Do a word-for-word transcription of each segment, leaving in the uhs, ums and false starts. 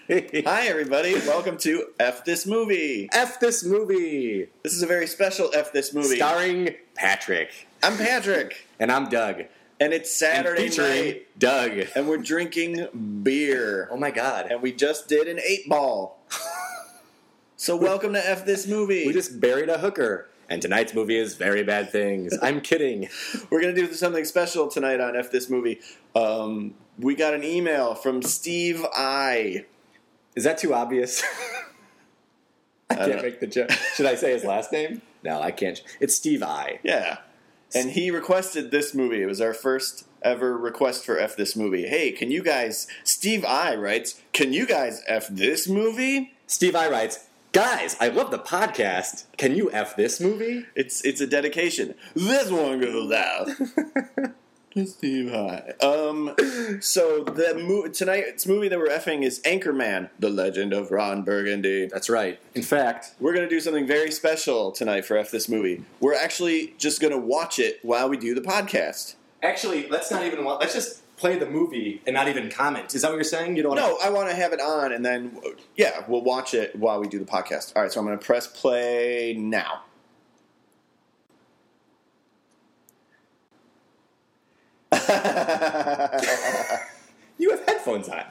Hi, everybody. Welcome to F This Movie. F This Movie. This is a very special F This Movie. Starring Patrick. I'm Patrick. And I'm Doug. And it's Saturday and featuring night. Doug. And we're drinking beer. Oh, my God. And we just did an eight ball. So welcome to F This Movie. We just buried a hooker. And tonight's movie is Very Bad Things. I'm kidding. We're going to do something special tonight on F This Movie. Um, we got an email from Steve I. Is that too obvious? I, I can't don't- make the joke. Should I say his last name? No, I can't. It's Steve I. Yeah. And he requested this movie. It was our first ever request for F This Movie. Hey, can you guys... Steve I writes, can you guys F this movie? Steve I writes, guys, I love the podcast. Can you F this movie? It's it's a dedication. This one goes out. to Steve I. Um, so the mo- tonight's movie that we're effing is Anchorman, The Legend of Ron Burgundy. That's right. In fact, We're going to do something very special tonight for F This Movie. We're actually just going to watch it while we do the podcast. actually, let's not even... Let's just play the movie and not even comment. Is that what you're saying? You don't No, I want to have it on, and then, yeah, we'll watch it while we do the podcast. All right, so I'm going to press play now. You have headphones on.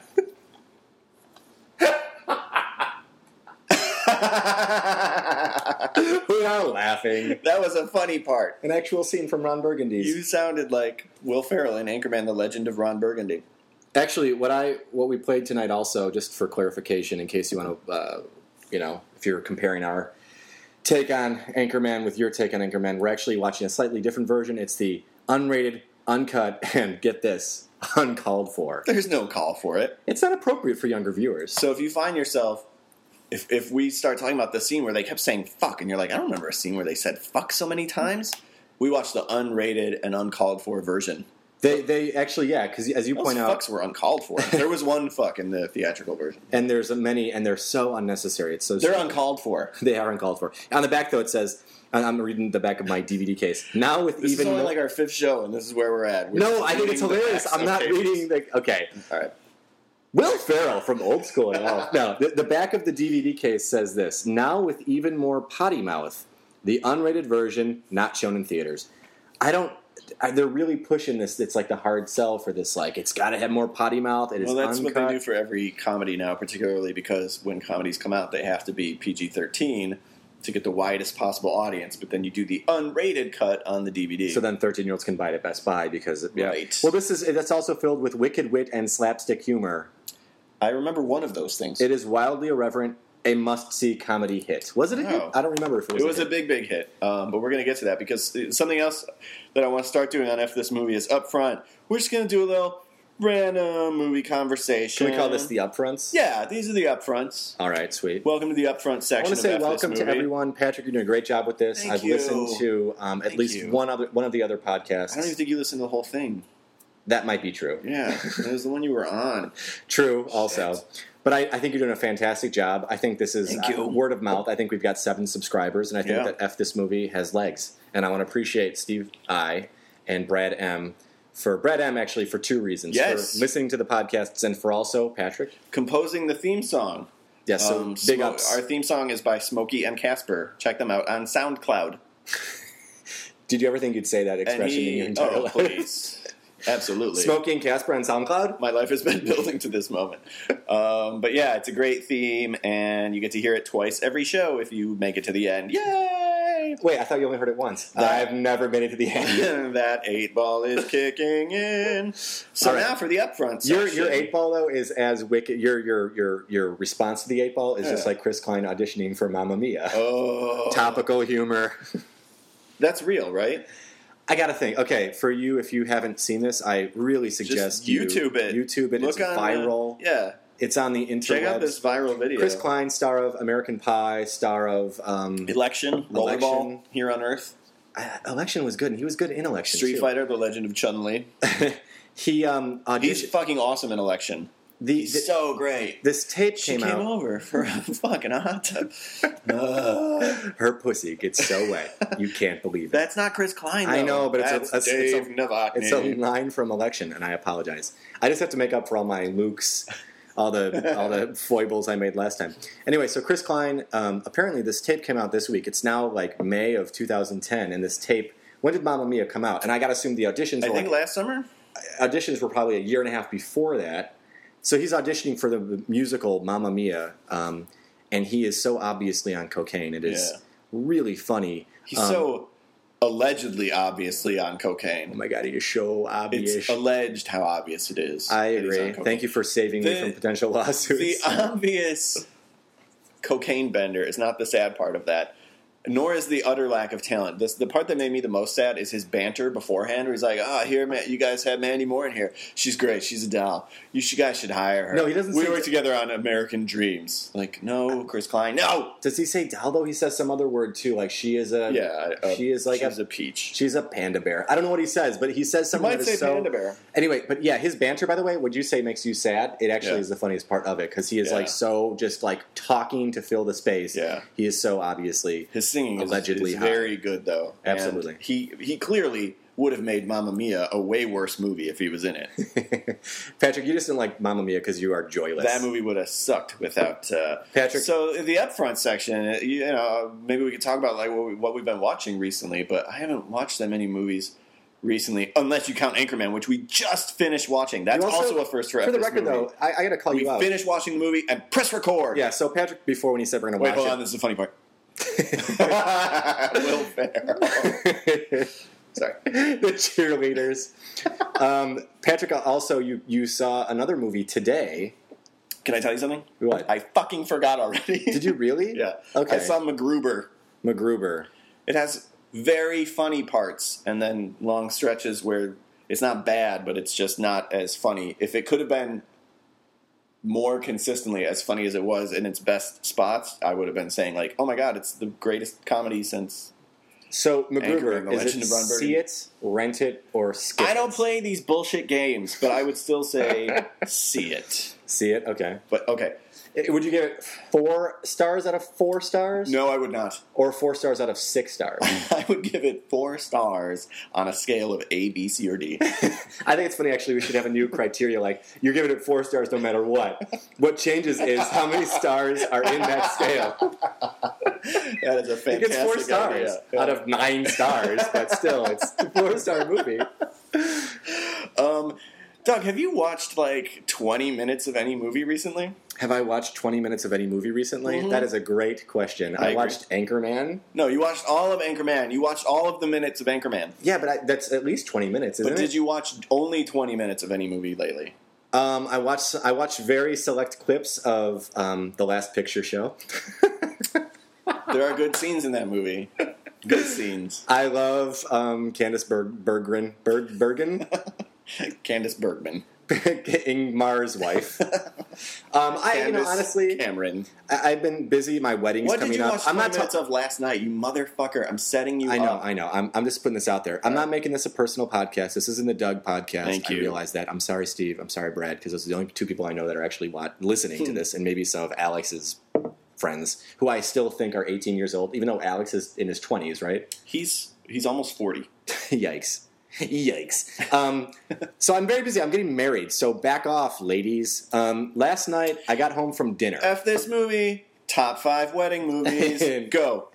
We are laughing. That was a funny part. An actual scene from Ron Burgundy's. You sounded like Will Ferrell in Anchorman, The Legend of Ron Burgundy. Actually, what I what we played tonight also, just for clarification, in case you want to, uh, you know, if you're comparing our take on Anchorman with your take on Anchorman, we're actually watching a slightly different version. It's the unrated, uncut, and get this, uncalled for. There's no call for it. It's not appropriate for younger viewers. So if you find yourself, if if we start talking about the scene where they kept saying fuck, and you're like, I don't remember a scene where they said fuck so many times, we watched the unrated and uncalled for version. They they actually, yeah, because as you Those point out, fucks were uncalled for. There was one fuck in the theatrical version. and there's a many, and they're so unnecessary. It's so They're stupid. uncalled for. They are uncalled for. On the back, though, it says, and I'm reading the back of my D V D case. Now with This even is only more... like our fifth show, and this is where we're at. We're no, just I think it's reading the hilarious. backs I'm of not pages. reading the... Okay. All right. Will Ferrell from Old School and Elf. No, the, the back of the D V D case says this. Now with even more potty mouth, the unrated version not shown in theaters. I don't... They're really pushing this. It's like the hard sell for this. Like, it's got to have more potty mouth. It is Well, that's uncut. what they do for every comedy now, particularly because when comedies come out, they have to be P G thirteen to get the widest possible audience. But then you do the unrated cut on the D V D. So then thirteen-year-olds can buy it at Best Buy because... Yeah. Right. Well, this is that's also filled with wicked wit and slapstick humor. I remember one of those things. It is wildly irreverent, a must-see comedy hit. Was it a hit? Oh. I don't remember if it was It was a a hit. big, big hit. Um, but we're going to get to that because something else that I want to start doing on F This Movie is up front. We're just going to do a little random movie conversation. Can we call this the upfronts? Yeah, these are the upfronts. All right, sweet. Welcome to the upfront I section want to say of F This welcome to Movie. everyone. Patrick, you're doing a great job with this. Thank I've you. listened to um, at Thank least you. one other one of the other podcasts. I don't even think you listened to the whole thing. That might be true. Yeah, it was the one you were on. True, also. Shit. But I, I think you're doing a fantastic job. I think this is Thank you. uh, word of mouth. I think we've got seven subscribers, and I think Yeah. that F This Movie has legs. And I want to appreciate Steve I and Brad M. For Brad M, actually, for two reasons. Yes. For listening to the podcasts and for also, Patrick. Composing the theme song. Yes, so Um, big Smo- ups. Our theme song is by Smokey and Casper. Check them out on SoundCloud. Did you ever think you'd say that And expression in your he, entire oh, life? please. Absolutely. Smokey and Casper on SoundCloud? My life has been building to this moment. Um, but yeah, it's a great theme, and you get to hear it twice every show if you make it to the end. Yay! Wait, I thought you only heard it once. That- I've never made it to the end. That eight ball is kicking in. So All right. now for the upfront Your section. your eight ball though is as wicked. Your your your your response to the eight ball is just Yeah. like Chris Klein auditioning for Mamma Mia. Oh. Topical humor. That's real, right? I gotta think. Okay, for you, if you haven't seen this, I really suggest Just you YouTube it. YouTube it. Look It's on, uh, viral. yeah. It's on the interwebs. Check out this viral video. Chris Klein, star of American Pie, star of um, Election, Rollerball, Election. Here on Earth. uh, Election was good, and he was good in Election. Street too. Fighter, The Legend of Chun-Li. he um He's auditioned. fucking awesome in Election. The, He's the- so great. this tape She came, came out. over for a fucking hot tub. Uh, Her pussy gets so wet, you can't believe it. that's not Chris Klein, though. I know, but it's a- that's it's a- it's a- Dave Novotny. It's a line from Election, and I apologize. I just have to make up for all my Luke's all the all the foibles I made last time. Anyway, so Chris Klein, um, apparently this tape came out this week. It's now like May of two thousand ten, and this tape. When did Mamma Mia come out? And I got to assume the auditions. I were think like, last summer. Auditions were probably a year and a half before that. So he's auditioning for the musical Mamma Mia, um, and he is so obviously on cocaine. It is Yeah. really funny. He's um, so allegedly, obviously on cocaine. Oh my god, he is so obvious. It's alleged how obvious it is. I that he's on agree. cocaine. Thank you for saving The- me from potential The lawsuits. obvious cocaine bender is not the sad part of that, nor is the utter lack of talent. This, the part that made me the most sad is his banter beforehand, where he's like, "Ah, oh, here, man, you guys have Mandy Moore in here. She's great. She's a doll. You, should, guys should hire her." No, he doesn't We say work that- together on American Dreams. Like, no, Chris Klein, no. Does he say doll though? He says some other word too, like she is a Yeah, uh, she is like she's a, a peach. she's a panda bear. I don't know what he says, but he says You something might that say is so. panda bear. Anyway, but yeah, his banter, by the way, would you say makes you sad? It actually Yeah. is the funniest part of it because he is Yeah. like so just like talking to fill the space. Yeah. He is so obviously. His singing is, Allegedly is high. very good, though. And Absolutely. he he clearly would have made Mamma Mia a way worse movie if he was in it. Patrick, you just didn't like Mamma Mia because you are joyless. That movie would have sucked without uh, Patrick- So the upfront section, you know, maybe we could talk about like what, we, what we've been watching recently. But I haven't watched that many movies recently, unless you count Anchorman, which we just finished watching. That's You also, a first for For the this record, movie. though, I, I got to call We you out. finished watching the movie and press record. Yeah. So Patrick, before when he said we're going to Wait, watch hold it, on. This is the funny part. Will Ferrell. Sorry. the cheerleaders. Um, Patrick, also you you saw another movie today. Can I tell you something? What? I fucking forgot already. Did you really? Yeah. Okay. I saw MacGruber. MacGruber. It has very funny parts and then long stretches where it's not bad, but it's just not as funny. If it could have been more consistently as funny as it was in its best spots, I would have been saying like, "Oh my god, it's the greatest comedy since." So Anchorman, MacGruber, The is Legend it of Ron Burgundy. see it, rent it, or skip I don't it? play these bullshit games, but I would still say see it. See it? Okay. But okay, Eh, Would you give it four stars out of four stars? no, I would not. Or four stars out of six stars? I would give it four stars on a scale of A, B, C, or D. I think it's funny, actually, we should have a new criteria, like, you're giving it four stars no matter what. What changes is how many stars are in that scale. That is a It fantastic gets four stars idea. Yeah. out of nine stars, but still, it's a four-star movie. Um, Doug, have you watched like twenty minutes of any movie recently? Have I watched twenty minutes of any movie recently? Mhm. That is a great question. I I, agree. watched Anchorman. No, you watched all of Anchorman. You watched all of the minutes of Anchorman. Yeah, but I, that's at least twenty minutes, isn't But it? did you watch only twenty minutes of any movie lately? Um, I watched. I watched very select clips of um, the Last Picture Show. There are good scenes in that movie. Good scenes. I love um, Candice Berg, Berggren, Berg, Bergen, Candace Bergman. Ingmar's wife. Um, I, you know, Candace honestly, Cameron. I, I've been busy. My wedding's What coming did you up. watch I'm twenty not. minutes Ta- of last night, you motherfucker? I'm setting you I know. up. I know. I'm, I'm just putting this out there. I'm Yeah. not making this a personal podcast. This isn't the Doug podcast. Thank you. I realize that. I'm sorry, Steve. I'm sorry, Brad, because those are the only two people I know that are actually wa- listening to Hmm. this, and maybe some of Alex's friends, who I still think are eighteen years old, even though Alex is in his twenties, right? He's he's almost forty. Yikes. Yikes. Um, so I'm very busy. I'm getting married. So back off, ladies. Um, last night, I got home from dinner. F this movie. Top five wedding movies. Go.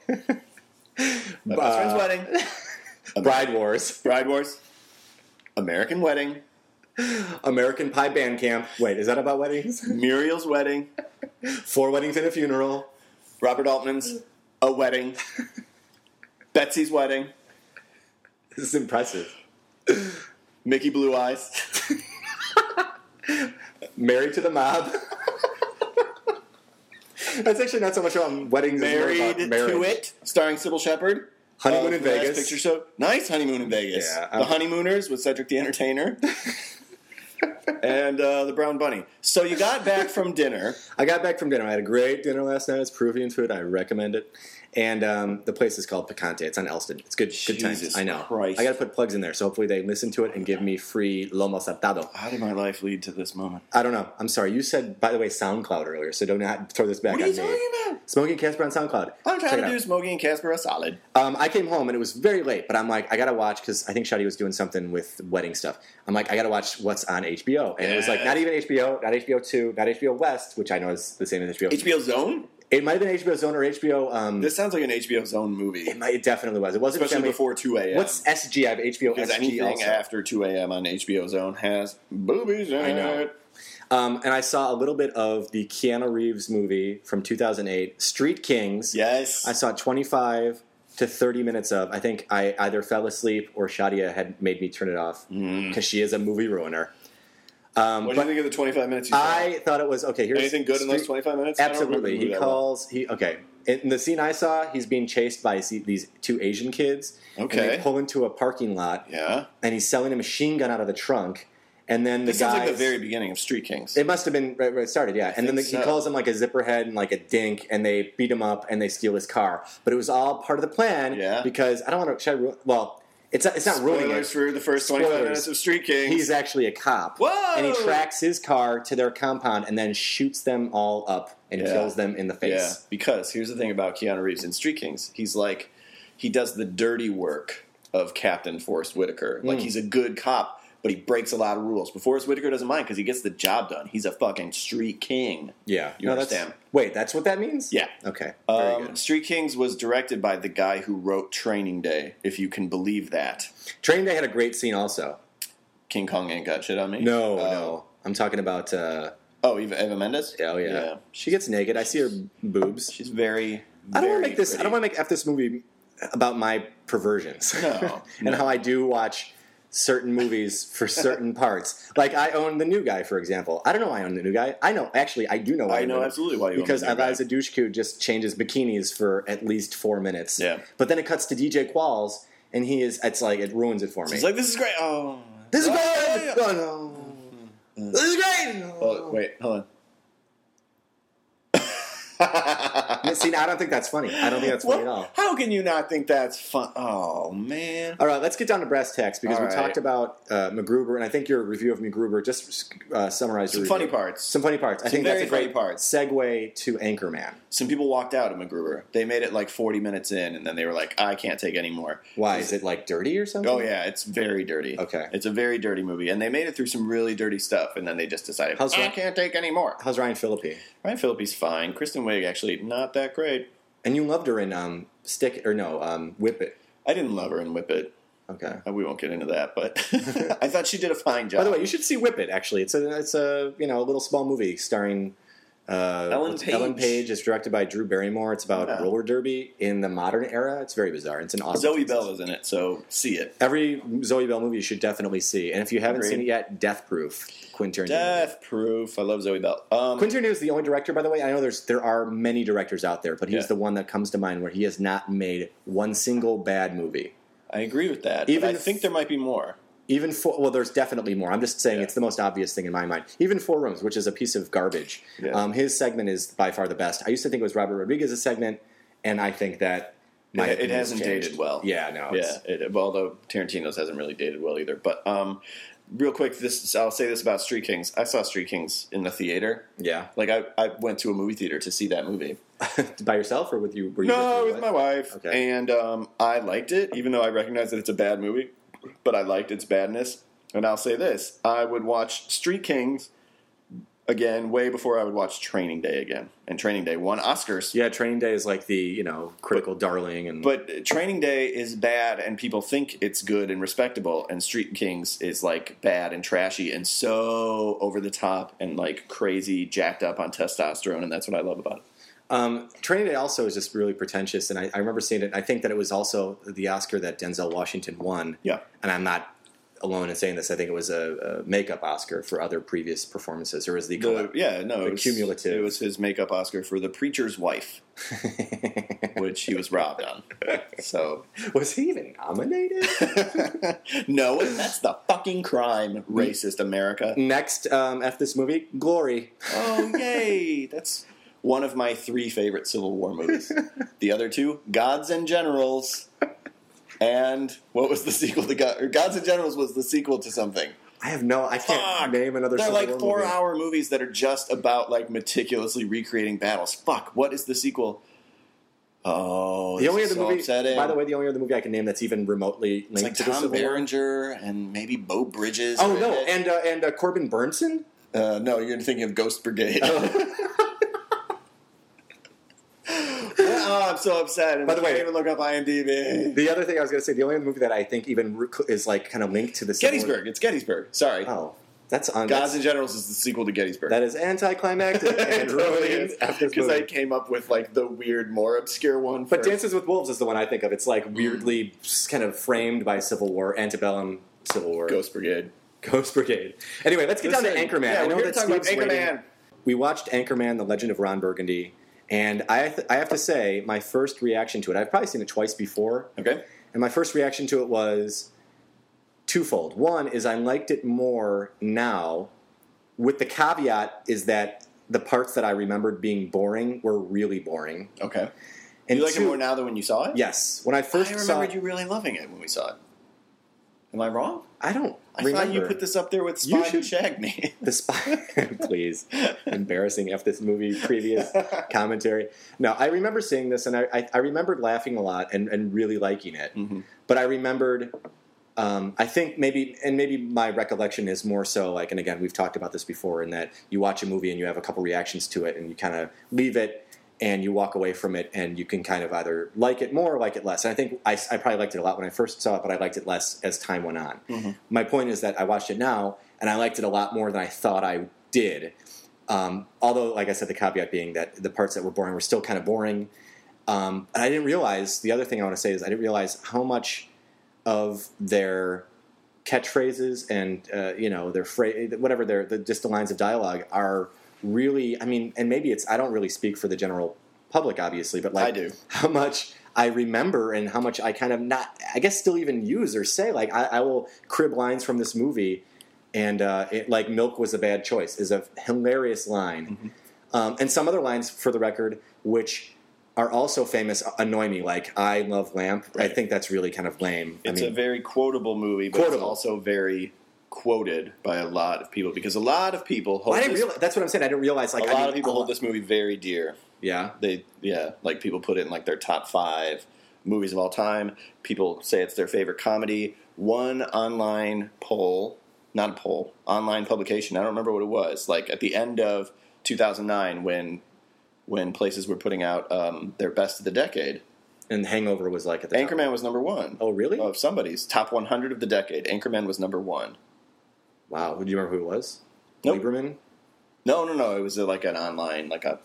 My best friend's Uh, wedding. Bride Wars. Bride Wars. American Wedding. American Pie Band Camp. Wait, is that about weddings? Muriel's Wedding. Four weddings and a funeral. Robert Altman's A Wedding. Betsy's Wedding. This is impressive. Mickey Blue Eyes. Married to the Mob. That's actually not so much about weddings as more Married about marriage. to It. Starring Sybil Shepherd. Honeymoon of in Last Vegas. Picture Show. Nice Honeymoon in Vegas. Yeah, the I'm- Honeymooners with Cedric the Entertainer. And uh, the Brown Bunny. So you got back from dinner. I got back from dinner. I had a great dinner last night. It's Peruvian food. I recommend it. And um, the place is called Picante. It's on Elston. It's good, good times. Jesus I know. Christ. I got to put plugs in there, so hopefully they listen to it and give me free lomo saltado. How did my life lead to this moment? I don't know. I'm sorry. You said, by the way, SoundCloud earlier, so do not throw this back What are on you me. talking about? Smokey and Casper on SoundCloud. I'm Check trying it to out. do Smokey and Casper a solid. Um, I came home and it was very late, but I'm like, I gotta watch because I think Shadi was doing something with wedding stuff. I'm like, I gotta watch what's on H B O, and Yeah. it was like not even H B O, not H B O two, not H B O West, which I know is the same as H B O. H B O Zone? It might have been H B O Zone or H B O. Um, This sounds like an H B O Zone movie. it, might, it definitely was. It wasn't Especially family- before two a.m. What's S G? I have H B O Because S G anything also. after two a.m. on H B O Zone has boobies in I know. it. Um, and I saw a little bit of the Keanu Reeves movie from two thousand eight, Street Kings. Yes. I saw twenty-five to thirty minutes of. I think I either fell asleep or Shadia had made me turn it off because she is a movie ruiner. Um, what do but you think of the twenty-five minutes you saw? I thought it was okay. Here's Anything good in those Street- twenty-five minutes? I don't remember Absolutely. the movie He that well. calls. He okay. In the scene I saw, he's being chased by se- these two Asian kids. Okay. And they pull into a parking lot, Yeah. and he's selling a machine gun out of the trunk. And then the This sounds guys. like the very beginning of Street Kings. It must have been right where it started, yeah. And then the, think he so. calls him like a zipperhead and like a dink, and they beat him up and they steal his car. But it was all part of the plan, Yeah. because I don't want to. Should I ru- well, it's it's not ruining it. Spoilers for the first twenty-five Spoilers. minutes of Street Kings. He's actually a cop. Whoa! And he tracks his car to their compound and then shoots them all up and Yeah. kills them in the face. Yeah, because here's the thing about Keanu Reeves in Street Kings. He's like, he does the dirty work of Captain Forrest Whitaker. Like, Mm. he's a good cop, but he breaks a lot of rules. But Forrest Whitaker doesn't mind because he gets the job done. He's a fucking street king. Yeah. You No, that's- understand? Wait, that's what that means? Yeah. Okay. Very Um, good. Street Kings was directed by the guy who wrote Training Day, if you can believe that. Training Day had a great scene also. King Kong ain't got shit on me. No, Uh, no. I'm talking about. Uh, Oh, Eva, Eva Mendes? oh yeah. Yeah. She gets naked. I see her boobs. She's very, I don't want very to make this. pretty. I don't want to make f this movie about my perversions. No, and no. how I do watch certain movies for certain parts. Like I own The New Guy, for example. I don't know why I own The New Guy. I know actually I do know why I own know The- absolutely why you own because The New Guy. Eliza Dushku just changes bikinis for at least four minutes. Yeah. But then it cuts to D J Qualls, and he is. It's like it ruins it for me. He's like, this is great. Oh. this is Oh, great. yeah. Oh, no. This is great. Oh, wait, hold on. See, I don't think that's funny. I don't think that's funny What? at all. How can you not think that's fun? Oh, man. All right, let's get down to brass tacks because All we right. talked about uh, MacGruber, and I think your review of MacGruber just uh, summarized Some your funny review. parts. Some funny parts. I Some think that's very a great funny parts. segue to Anchorman. Some people walked out of MacGruber. They made it like forty minutes in, and then they were like, I can't take any more. Why is it like dirty or something? Oh, yeah, it's very dirty. Okay. It's a very dirty movie, and they made it through some really dirty stuff, and then they just decided, How's I Ryan- can't take any more. How's Ryan Phillippe? Ryan Phillippe's fine. Kristen Wiig, actually, not that great. And you loved her in um, Stick or no um, Whip It. I didn't love her in Whip It. Okay. Uh, We won't get into that, but I thought she did a fine job. By the way, you should see Whip It. Actually, it's a it's a you know a little small movie starring uh, Ellen what's- Page. Ellen Page. It's directed by Drew Barrymore. It's about Yeah. roller derby in the modern era. It's very bizarre. It's an awesome. Zoe Bell is in it, so see it. Every Zoe Bell movie you should definitely see. And if you haven't Agreed. seen it yet, Death Proof. Quentin Tarantino. Death Proof. I love Zoe Bell. Um, Quentin Tarantino is the only director, by the way. I know there's there are many directors out there, but he's Yeah. the one that comes to mind where he has not made one single bad movie. I agree with that. Even but I if- think there might be more. Even for well, there's definitely more. I'm just saying Yeah. it's the most obvious thing in my mind. Even Four Rooms, which is a piece of garbage, Yeah. um, his segment is by far the best. I used to think it was Robert Rodriguez's segment, and I think that my It, it opinion has hasn't changed. dated well. Yeah, no, Yeah, it's, it, although Tarantino's hasn't really dated well either. But um, real quick, this I'll say this about Street Kings. I saw Street Kings in the theater. yeah. Like I, I went to a movie theater to see that movie. By yourself or with you? Were you No, your with my wife. Okay. And um, I liked it, even though I recognize that it's a bad movie. But I liked its badness. And I'll say this: I would watch Street Kings again way before I would watch Training Day again. And Training Day won Oscars. Yeah, Training Day is like the you know critical darling, and But Training Day is bad, and people think it's good and respectable. And Street Kings is like bad and trashy and so over the top and like crazy, jacked up on testosterone. And that's what I love about it. Um, Training Day also is just really pretentious, and I, I remember seeing it. I think that it was also the Oscar that Denzel Washington won. Yeah. And I'm not alone in saying this. I think it was a, a makeup Oscar for other previous performances, or was the, The, yeah, no, the it was, cumulative. It was his makeup Oscar for The Preacher's Wife, which he was robbed on. So was he even nominated? no, that's the fucking crime, racist America. Next, um, F this movie, Glory. Oh, yay! That's one of my three favorite Civil War movies. The other two, Gods and Generals, and what was the sequel to God? Or Gods and Generals was the sequel to something. I have no. I can't Fuck. name another. They're Civil like War four-hour movie. movies that are just about like meticulously recreating battles. Fuck. What is the sequel? Oh, The this only is other so movie, upsetting. by the way, the only other movie I can name that's even remotely linked It's like to the Tom Civil War. Berenger and maybe Bo Bridges. Oh are in no, it. and uh, and uh, Corbin Burnson. Uh, no, you're thinking of Ghost Brigade. Oh. Oh, I'm so upset. And By the I way- can't even look up IMDb. The other thing I was going to say, the only other movie that I think even re- is like kind of linked to the Civil War- Gettysburg. It's Gettysburg. Sorry. Oh, that's on. Gods that's, and Generals is the sequel to Gettysburg. that is anticlimactic and ruins after this Because I movie. came up with like the weird, more obscure one. But first. Dances with Wolves is the one I think of. It's like weirdly kind of framed by Civil War, antebellum Civil War, Ghost Brigade. Ghost Brigade. Anyway, let's get down to Listen, Anchorman. Yeah, I know we're here that to talk about Steve's waiting. Anchorman. We watched Anchorman: The Legend of Ron Burgundy, and I th- I have to say my first reaction to it. I've probably seen it twice before, Okay. and my first reaction to it was twofold. One is I liked it more now, with the caveat is that the parts that I remembered being boring were really boring. Okay. And you like two, it more now than when you saw it? Yes, when I first I saw remembered it, you really loving it when we saw it. Am I wrong? I don't. I remember. thought you put this up there with You Spy Who should- Shagged Me. The spy, please, embarrassing F this movie previous commentary. No, I remember seeing this, and I, I, I remembered laughing a lot and, and really liking it. Mhm. But I remembered, um, I think maybe, and maybe my recollection is more so like, and again, we've talked about this before, in that you watch a movie and you have a couple reactions to it, and you kind of leave it, and you walk away from it, and you can kind of either like it more or like it less. And I think I, I probably liked it a lot when I first saw it, but I liked it less as time went on. Mm-hmm. My point is that I watched it now, and I liked it a lot more than I thought I did. Um, although, like I said, the caveat being that the parts that were boring were still kind of boring. Um, and I didn't realize, the other thing I want to say is I didn't realize how much of their catchphrases and, uh, you know, their phrase, whatever their, the, just the lines of dialogue are really, I mean, and maybe it's, I don't really speak for the general public, obviously, but like I do. how much I remember and how much I kind of not, I guess still even use or say, like I, I will crib lines from this movie, and uh, it, like milk was a bad choice is a hilarious line. Mm-hmm. Um, and some other lines, for the record, which are also famous, annoy me, like I love lamp. Right. I think that's really kind of lame. It's I mean, a very quotable movie, but Quotable. it's also very quoted by a lot of people because a lot of people hold well, I didn't this, realize, that's what I'm saying. I didn't realize like a I lot mean, of people a hold lot- this movie very dear. Yeah. They yeah, like people put it in like their top five movies of all time. People say it's their favorite comedy. One online poll, not a poll, online publication. I don't remember what it was. Like at the end of two thousand nine, when when places were putting out um, their best of the decade, And Hangover was like at the top. Anchorman was number one. Oh, really? Of somebody's top one hundred of the decade, Anchorman was number one. Wow. Do you remember who it was? Nope. Lieberman? No, no, no. It was uh, like an online, like a.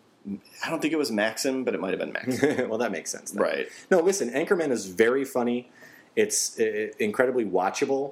I don't think it was Maxim, but it might have been Maxim. Well, that makes sense. then. Right. No, listen, Anchorman is very funny. It's uh, incredibly watchable.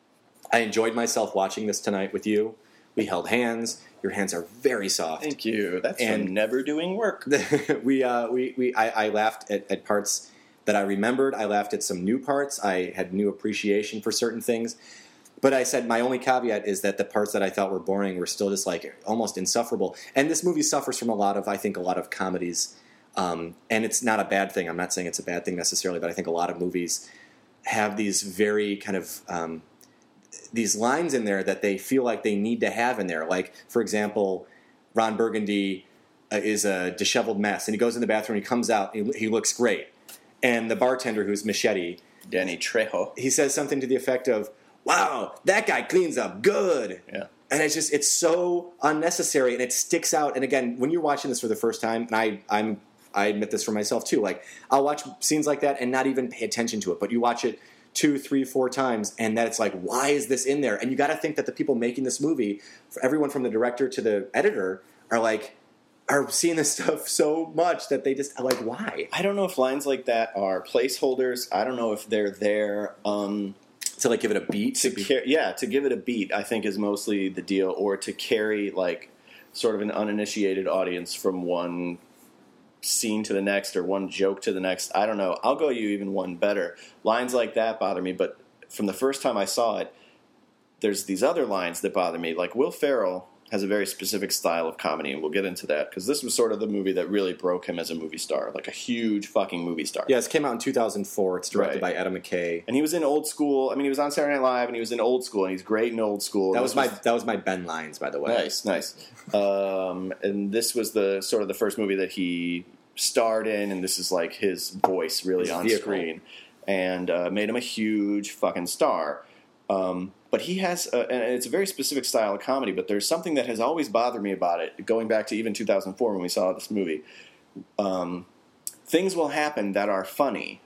I enjoyed myself watching this tonight with you. We held hands. Your hands are very soft. Thank you. That's And- from never doing work. we, uh, we, we, I, I laughed at, at parts that I remembered. I laughed at some new parts. I had new appreciation for certain things. But I said my only caveat is that the parts that I thought were boring were still just like almost insufferable. And this movie suffers from a lot of, I think, a lot of comedies. Um, and it's not a bad thing. I'm not saying it's a bad thing necessarily, but I think a lot of movies have these very kind of um, these lines in there that they feel like they need to have in there. Like, for example, Ron Burgundy uh, is a disheveled mess, and he goes in the bathroom, he comes out, he, he looks great. And the bartender, who's Machete, Danny Trejo. he says something to the effect of, wow, that guy cleans up good. Yeah. And it's just, it's so unnecessary, and it sticks out. And again, when you're watching this for the first time, and I, I'm, I admit this for myself too, like, I'll watch scenes like that and not even pay attention to it, but you watch it two, three, four times, and that it's like, why is this in there? And you got to think that the people making this movie, for everyone from the director to the editor, are like, are seeing this stuff so much that they just are like, why? I don't know if lines like that are placeholders. I don't know if they're there um, To like give it a beat? to be- car- yeah, to give it a beat, I think is mostly the deal, or to carry like sort of an uninitiated audience from one scene to the next or one joke to the next. I don't know. I'll go you even one better. Lines like that bother me, but from the first time I saw it, there's these other lines that bother me. Like Will Ferrell has a very specific style of comedy, and we'll get into that because this was sort of the movie that really broke him as a movie star, like a huge fucking movie star. Yeah, it came out in two thousand four. It's directed right. by Adam McKay, and he was in Old School. I mean, he was on Saturday Night Live, and he was in Old School, and he's great in Old School. That was my that was my Ben Lines, by the way. Nice, nice. um, and this was the sort of the first movie that he starred in, and this is like his voice really his on vehicle. screen, and uh, made him a huge fucking star. Um, but he has, a, and it's a very specific style of comedy, but there's something that has always bothered me about it, going back to even two thousand four when we saw this movie. Um, things will happen that are funny,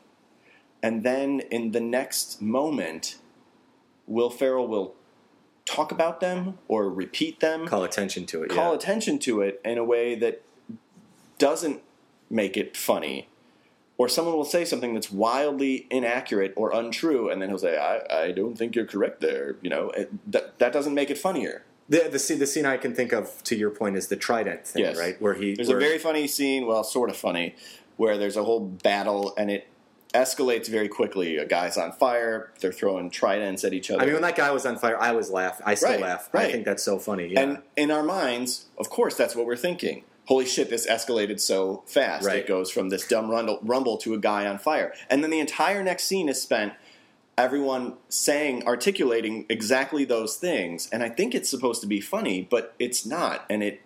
and then in the next moment, Will Ferrell will talk about them or repeat them. Call attention to it, Call yeah. attention to it in a way that doesn't make it funny. Or someone will say something that's wildly inaccurate or untrue, and then he'll say, I, I don't think you're correct there. You know, it, that, that doesn't make it funnier. The, the, scene, the scene I can think of, to your point, is the Trident thing, yes. right? Where he There's where, a very funny scene, well, sort of funny, where there's a whole battle, and it escalates very quickly. A guy's on fire. They're throwing tridents at each other. I mean, when that guy was on fire, I was laughing. I still right, laugh. Right. I think that's so funny. Yeah. And in our minds, of course, that's what we're thinking. Holy shit, this escalated so fast. Right. It goes from this dumb rumble, rumble to a guy on fire. And then the entire next scene is spent everyone saying, articulating exactly those things. And I think it's supposed to be funny, but it's not. And it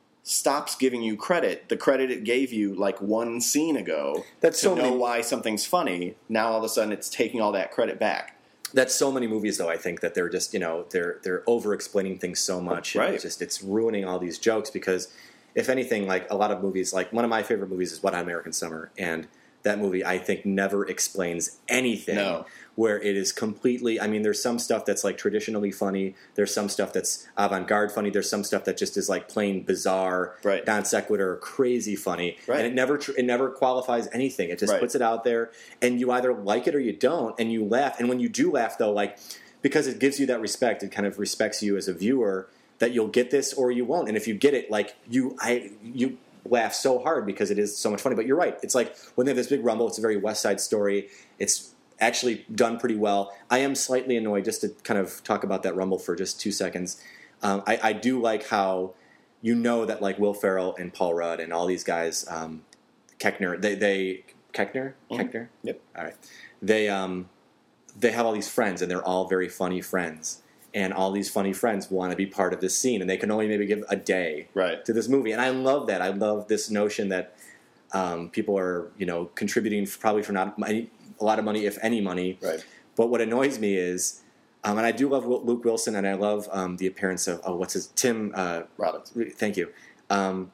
stops giving you credit. The credit it gave you like one scene ago That's to so know many- why something's funny. Now all of a sudden it's taking all that credit back. That's so many movies, though. I think that they're just, you know, they're they're over explaining things so much. Right. And it's just it's ruining all these jokes because, if anything, like a lot of movies, like one of my favorite movies is Wet Hot American Summer, and that movie I think never explains anything. No. Where it is completely, I mean, there's some stuff that's like traditionally funny. There's some stuff that's avant-garde funny. There's some stuff that just is like plain bizarre, right. non sequitur, crazy funny, right. and it never it never qualifies anything. It just right. puts it out there, and you either like it or you don't, and you laugh. And when you do laugh, though, like because it gives you that respect, it kind of respects you as a viewer that you'll get this or you won't. And if you get it, like you, I you. laugh so hard because it is so much funny. But you're right. It's like when they have this big rumble, it's a very West Side Story. It's actually done pretty well. I am slightly annoyed, just to kind of talk about that rumble for just two seconds. Um, I, I do like how you know that like Will Ferrell and Paul Rudd and all these guys, um, Keckner, they, they Keckner? Mm-hmm. Keckner? Yep. All right. They, um, they have all these friends, and they're all very funny friends. And all these funny friends want to be part of this scene, and they can only maybe give a day right. to this movie. And I love that. I love this notion that um, people are, you know, contributing for, probably for not any, a lot of money, if any money. Right. But what annoys me is, um, and I do love Luke Wilson, and I love um, the appearance of, oh, what's his, Tim uh, Robbins. Thank you. Um,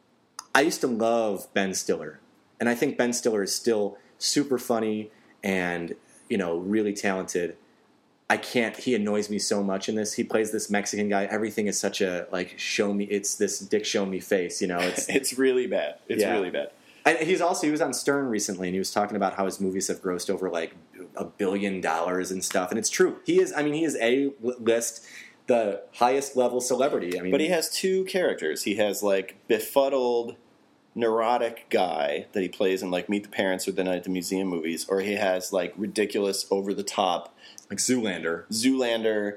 I used to love Ben Stiller, and I think Ben Stiller is still super funny and, you know, really talented. I can't, he annoys me so much in this. He plays this Mexican guy. Everything is such a, like, show me, it's this dick show me face, you know. It's it's really bad. It's yeah. really bad. And he's also, he was on Stern recently, and he was talking about how his movies have grossed over, like, a billion dollars and stuff. And it's true. He is, I mean, he is A-list, the highest level celebrity. I mean, but he has two characters. He has, like, befuddled, neurotic guy that he plays in, like, Meet the Parents or The Night at the Museum movies, or he has, like, ridiculous, over-the-top, like Zoolander. Zoolander,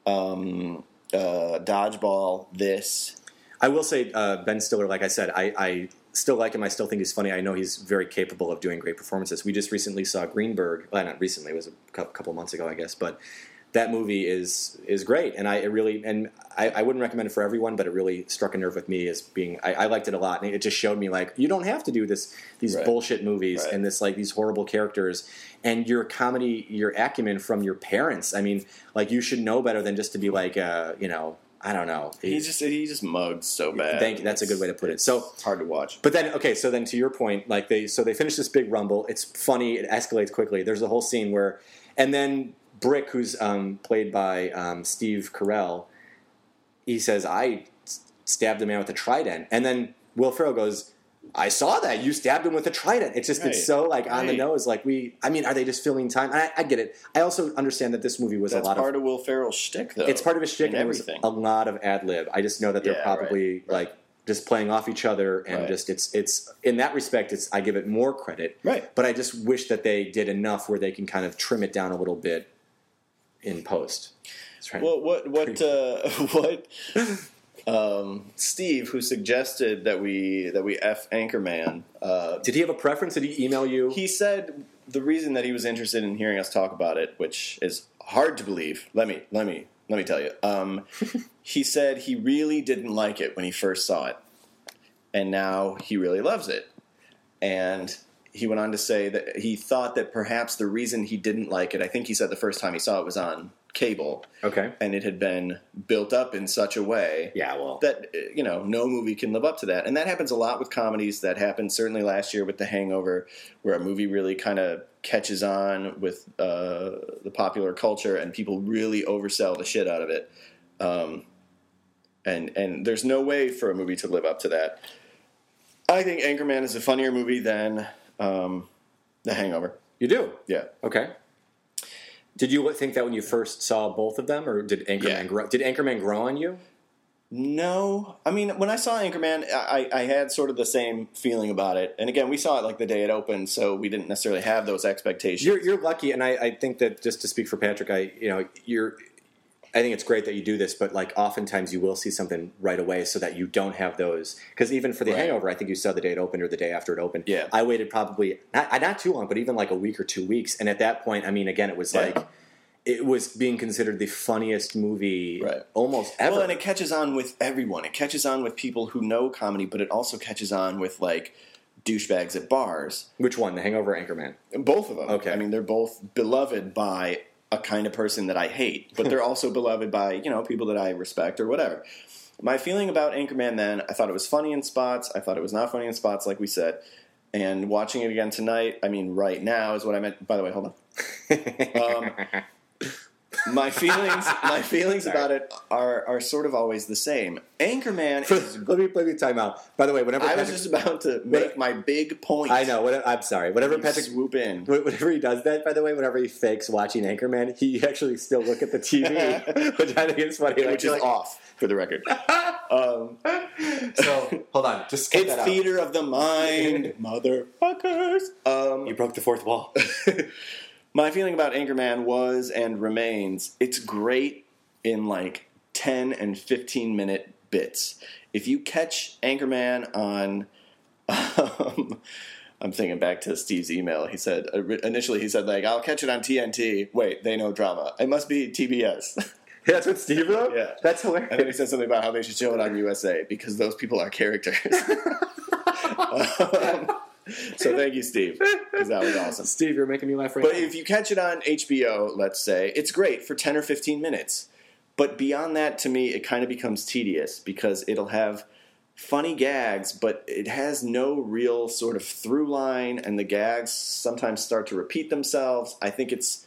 um, uh, Dodgeball, this. I will say, uh, Ben Stiller, like I said, I, I still like him. I still think he's funny. I know he's very capable of doing great performances. We just recently saw Greenberg. Well, not recently. It was a couple months ago, I guess. But that movie is is great. And I it really, and I, I wouldn't recommend it for everyone, but it really struck a nerve with me as being, I, I liked it a lot. And it just showed me, like, you don't have to do this, these right. bullshit movies right. and this, like, these horrible characters. And your comedy, your acumen from your parents. I mean, like, you should know better than just to be like, uh, you know, I don't know. He just he just mugs so bad. Thank you. That's a good way to put it. So it's hard to watch. But then, okay, so then to your point, like they, so they finish this big rumble. It's funny. It escalates quickly. There's a whole scene where, and then Brick, who's um, played by um, Steve Carell, he says, "I stabbed a man with a trident," and then Will Ferrell goes, "I saw that you stabbed him with a trident." It's just right. it's so like on right. the nose. Like we, I mean, are they just filling time? I, I get it. I also understand that this movie was That's a lot part of of Will Ferrell's shtick, though. It's part of his shtick, and and it was everything. a lot of ad lib. I just know that they're Yeah, probably right, right. like just playing off each other, and Right. just it's it's in that respect, it's I give it more credit. Right. But I just wish that they did enough where they can kind of trim it down a little bit in post. Well, what what uh, what Um, Steve, who suggested that we that we F Anchorman, uh, Did he have a preference? Did he email you? he said the reason that he was interested in hearing us talk about it, which is hard to believe. Let me let me let me tell you. Um, he said he really didn't like it when he first saw it, and now he really loves it. And he went on to say that he thought that perhaps the reason he didn't like it, I think he said the first time he saw it was on cable. Okay. And it had been built up in such a way Yeah, well. that, you know, no movie can live up to that. And that happens a lot with comedies. That happened certainly last year with The Hangover, where a movie really kind of catches on with uh, the popular culture and people really oversell the shit out of it. Um, and and there's no way for a movie to live up to that. I think Anchorman is a funnier movie than um, The Hangover. You do? Yeah. Okay. Did you think that when you first saw both of them, or did Anchorman Yeah. grow? Did Anchorman grow on you? No. I mean, when I saw Anchorman, I, I had sort of the same feeling about it. And again, we saw it like the day it opened, so we didn't necessarily have those expectations. You're, you're lucky, and I, I think that just to speak for Patrick, I you know you're. I think it's great that you do this, but like oftentimes you will see something right away, so that you don't have those. Because even for The Right. Hangover, I think you saw the day it opened or the day after it opened. Yeah. I waited probably not not too long, but even like a week or two weeks, and at that point, I mean, again, it was Yeah. like it was being considered the funniest movie Right. almost ever. Well, and it catches on with everyone. It catches on with people who know comedy, but it also catches on with, like, douchebags at bars. Which one, The Hangover or Anchorman? Both of them. Okay. I mean, they're both beloved by a kind of person that I hate, but they're also beloved by, you know, people that I respect or whatever. My feeling about Anchorman then, I thought it was funny in spots. I thought it was not funny in spots, like we said. And watching it again tonight, I mean, right now is what I meant. By the way, hold on. Um, my feelings, my feelings Sorry. about it are are sort of always the same. Anchorman is. let me let me time out. By the way, whenever I was Patrick, just about to make my big point. I know. What, I'm sorry. Whenever You Patrick swoop in. Whenever he does that, by the way, whenever he fakes watching Anchorman, he actually still look at the T V, which I think is funny. Which is like, off, for the record. Um, So hold on, just skip it's that out. theater of the mind, motherfuckers. Um, You broke the fourth wall. my feeling about Anchorman was and remains, it's great in like ten and fifteen minute bits. If you catch Anchorman on, um, I'm thinking back to Steve's email. He said, initially he said like, I'll catch it on T N T. Wait, they know drama. It must be T B S. That's what Steve wrote? Yeah. That's And then he hilarious. said something about how they should show it on U S A because those people are characters. um, so thank you, Steve, because that was awesome. Steve, you're making me laugh right But now. if you catch it on H B O, let's say, it's great for ten or fifteen minutes. But beyond that, to me, it kind of becomes tedious because it'll have funny gags, but it has no real sort of through line, and the gags sometimes start to repeat themselves. I think it's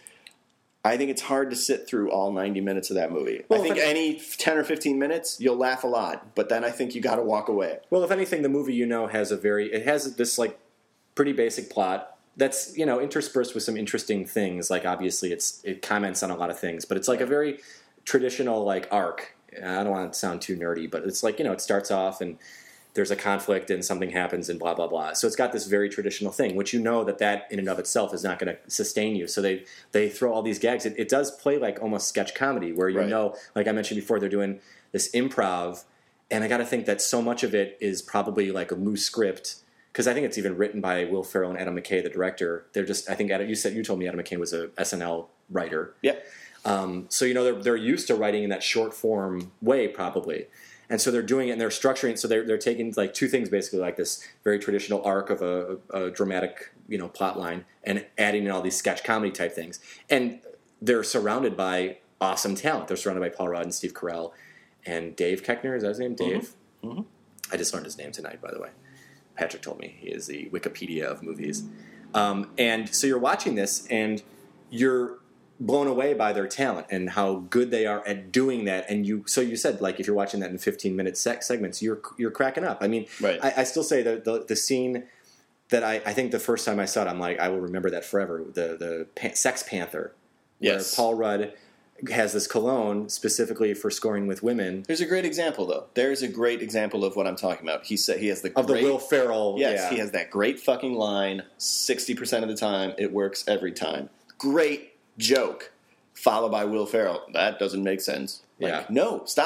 I think it's hard to sit through all ninety minutes of that movie. Well, I think if I- any ten or fifteen minutes, you'll laugh a lot, but then I think you got to walk away. Well, if anything, the movie, you know, has a very, it has this like pretty basic plot that's, you know, interspersed with some interesting things. Like obviously it's, it comments on a lot of things, but it's like a very traditional like arc. I don't want to sound too nerdy, but it's like, you know, it starts off and there's a conflict and something happens and blah, blah, blah. So it's got this very traditional thing, which you know that that in and of itself is not going to sustain you. So they, they throw all these gags. It, it does play like almost sketch comedy where you Right. know, like I mentioned before, they're doing this improv. And I got to think that so much of it is probably like a loose script because I think it's even written by Will Ferrell and Adam McKay, the director. They're just, I think Adam, you said, you told me Adam McKay was a S N L writer. Yeah. Um, so, you know, they're, they're used to writing in that short form way probably. And so they're doing it and they're structuring it. So they're, they're taking like two things basically, like this very traditional arc of a, a dramatic, you know, plot line and adding in all these sketch comedy type things. And they're surrounded by awesome talent. They're surrounded by Paul Rudd and Steve Carell and Dave Koechner. Is that his name? Dave? Mm-hmm. I just learned his name tonight, by the way. Patrick told me he is the Wikipedia of movies. Um, and so you're watching this and you're blown away by their talent and how good they are at doing that. And you, so you said, like, if you're watching that in fifteen minute sec- segments, you're you're cracking up. I mean, Right. I, I still say the, the the scene that I, I think the first time I saw it, I'm like, I will remember that forever. The the pa- Sex Panther, where Yes. Paul Rudd has this cologne specifically for scoring with women. There's a great example, though. There's a great example of what I'm talking about. He said he has the Of great, the Will Ferrell, Yes, yeah. he has that great fucking line. Sixty percent of the time, it works every time. Great joke, followed by Will Ferrell. That doesn't make sense. Like, Yeah. no, stop it.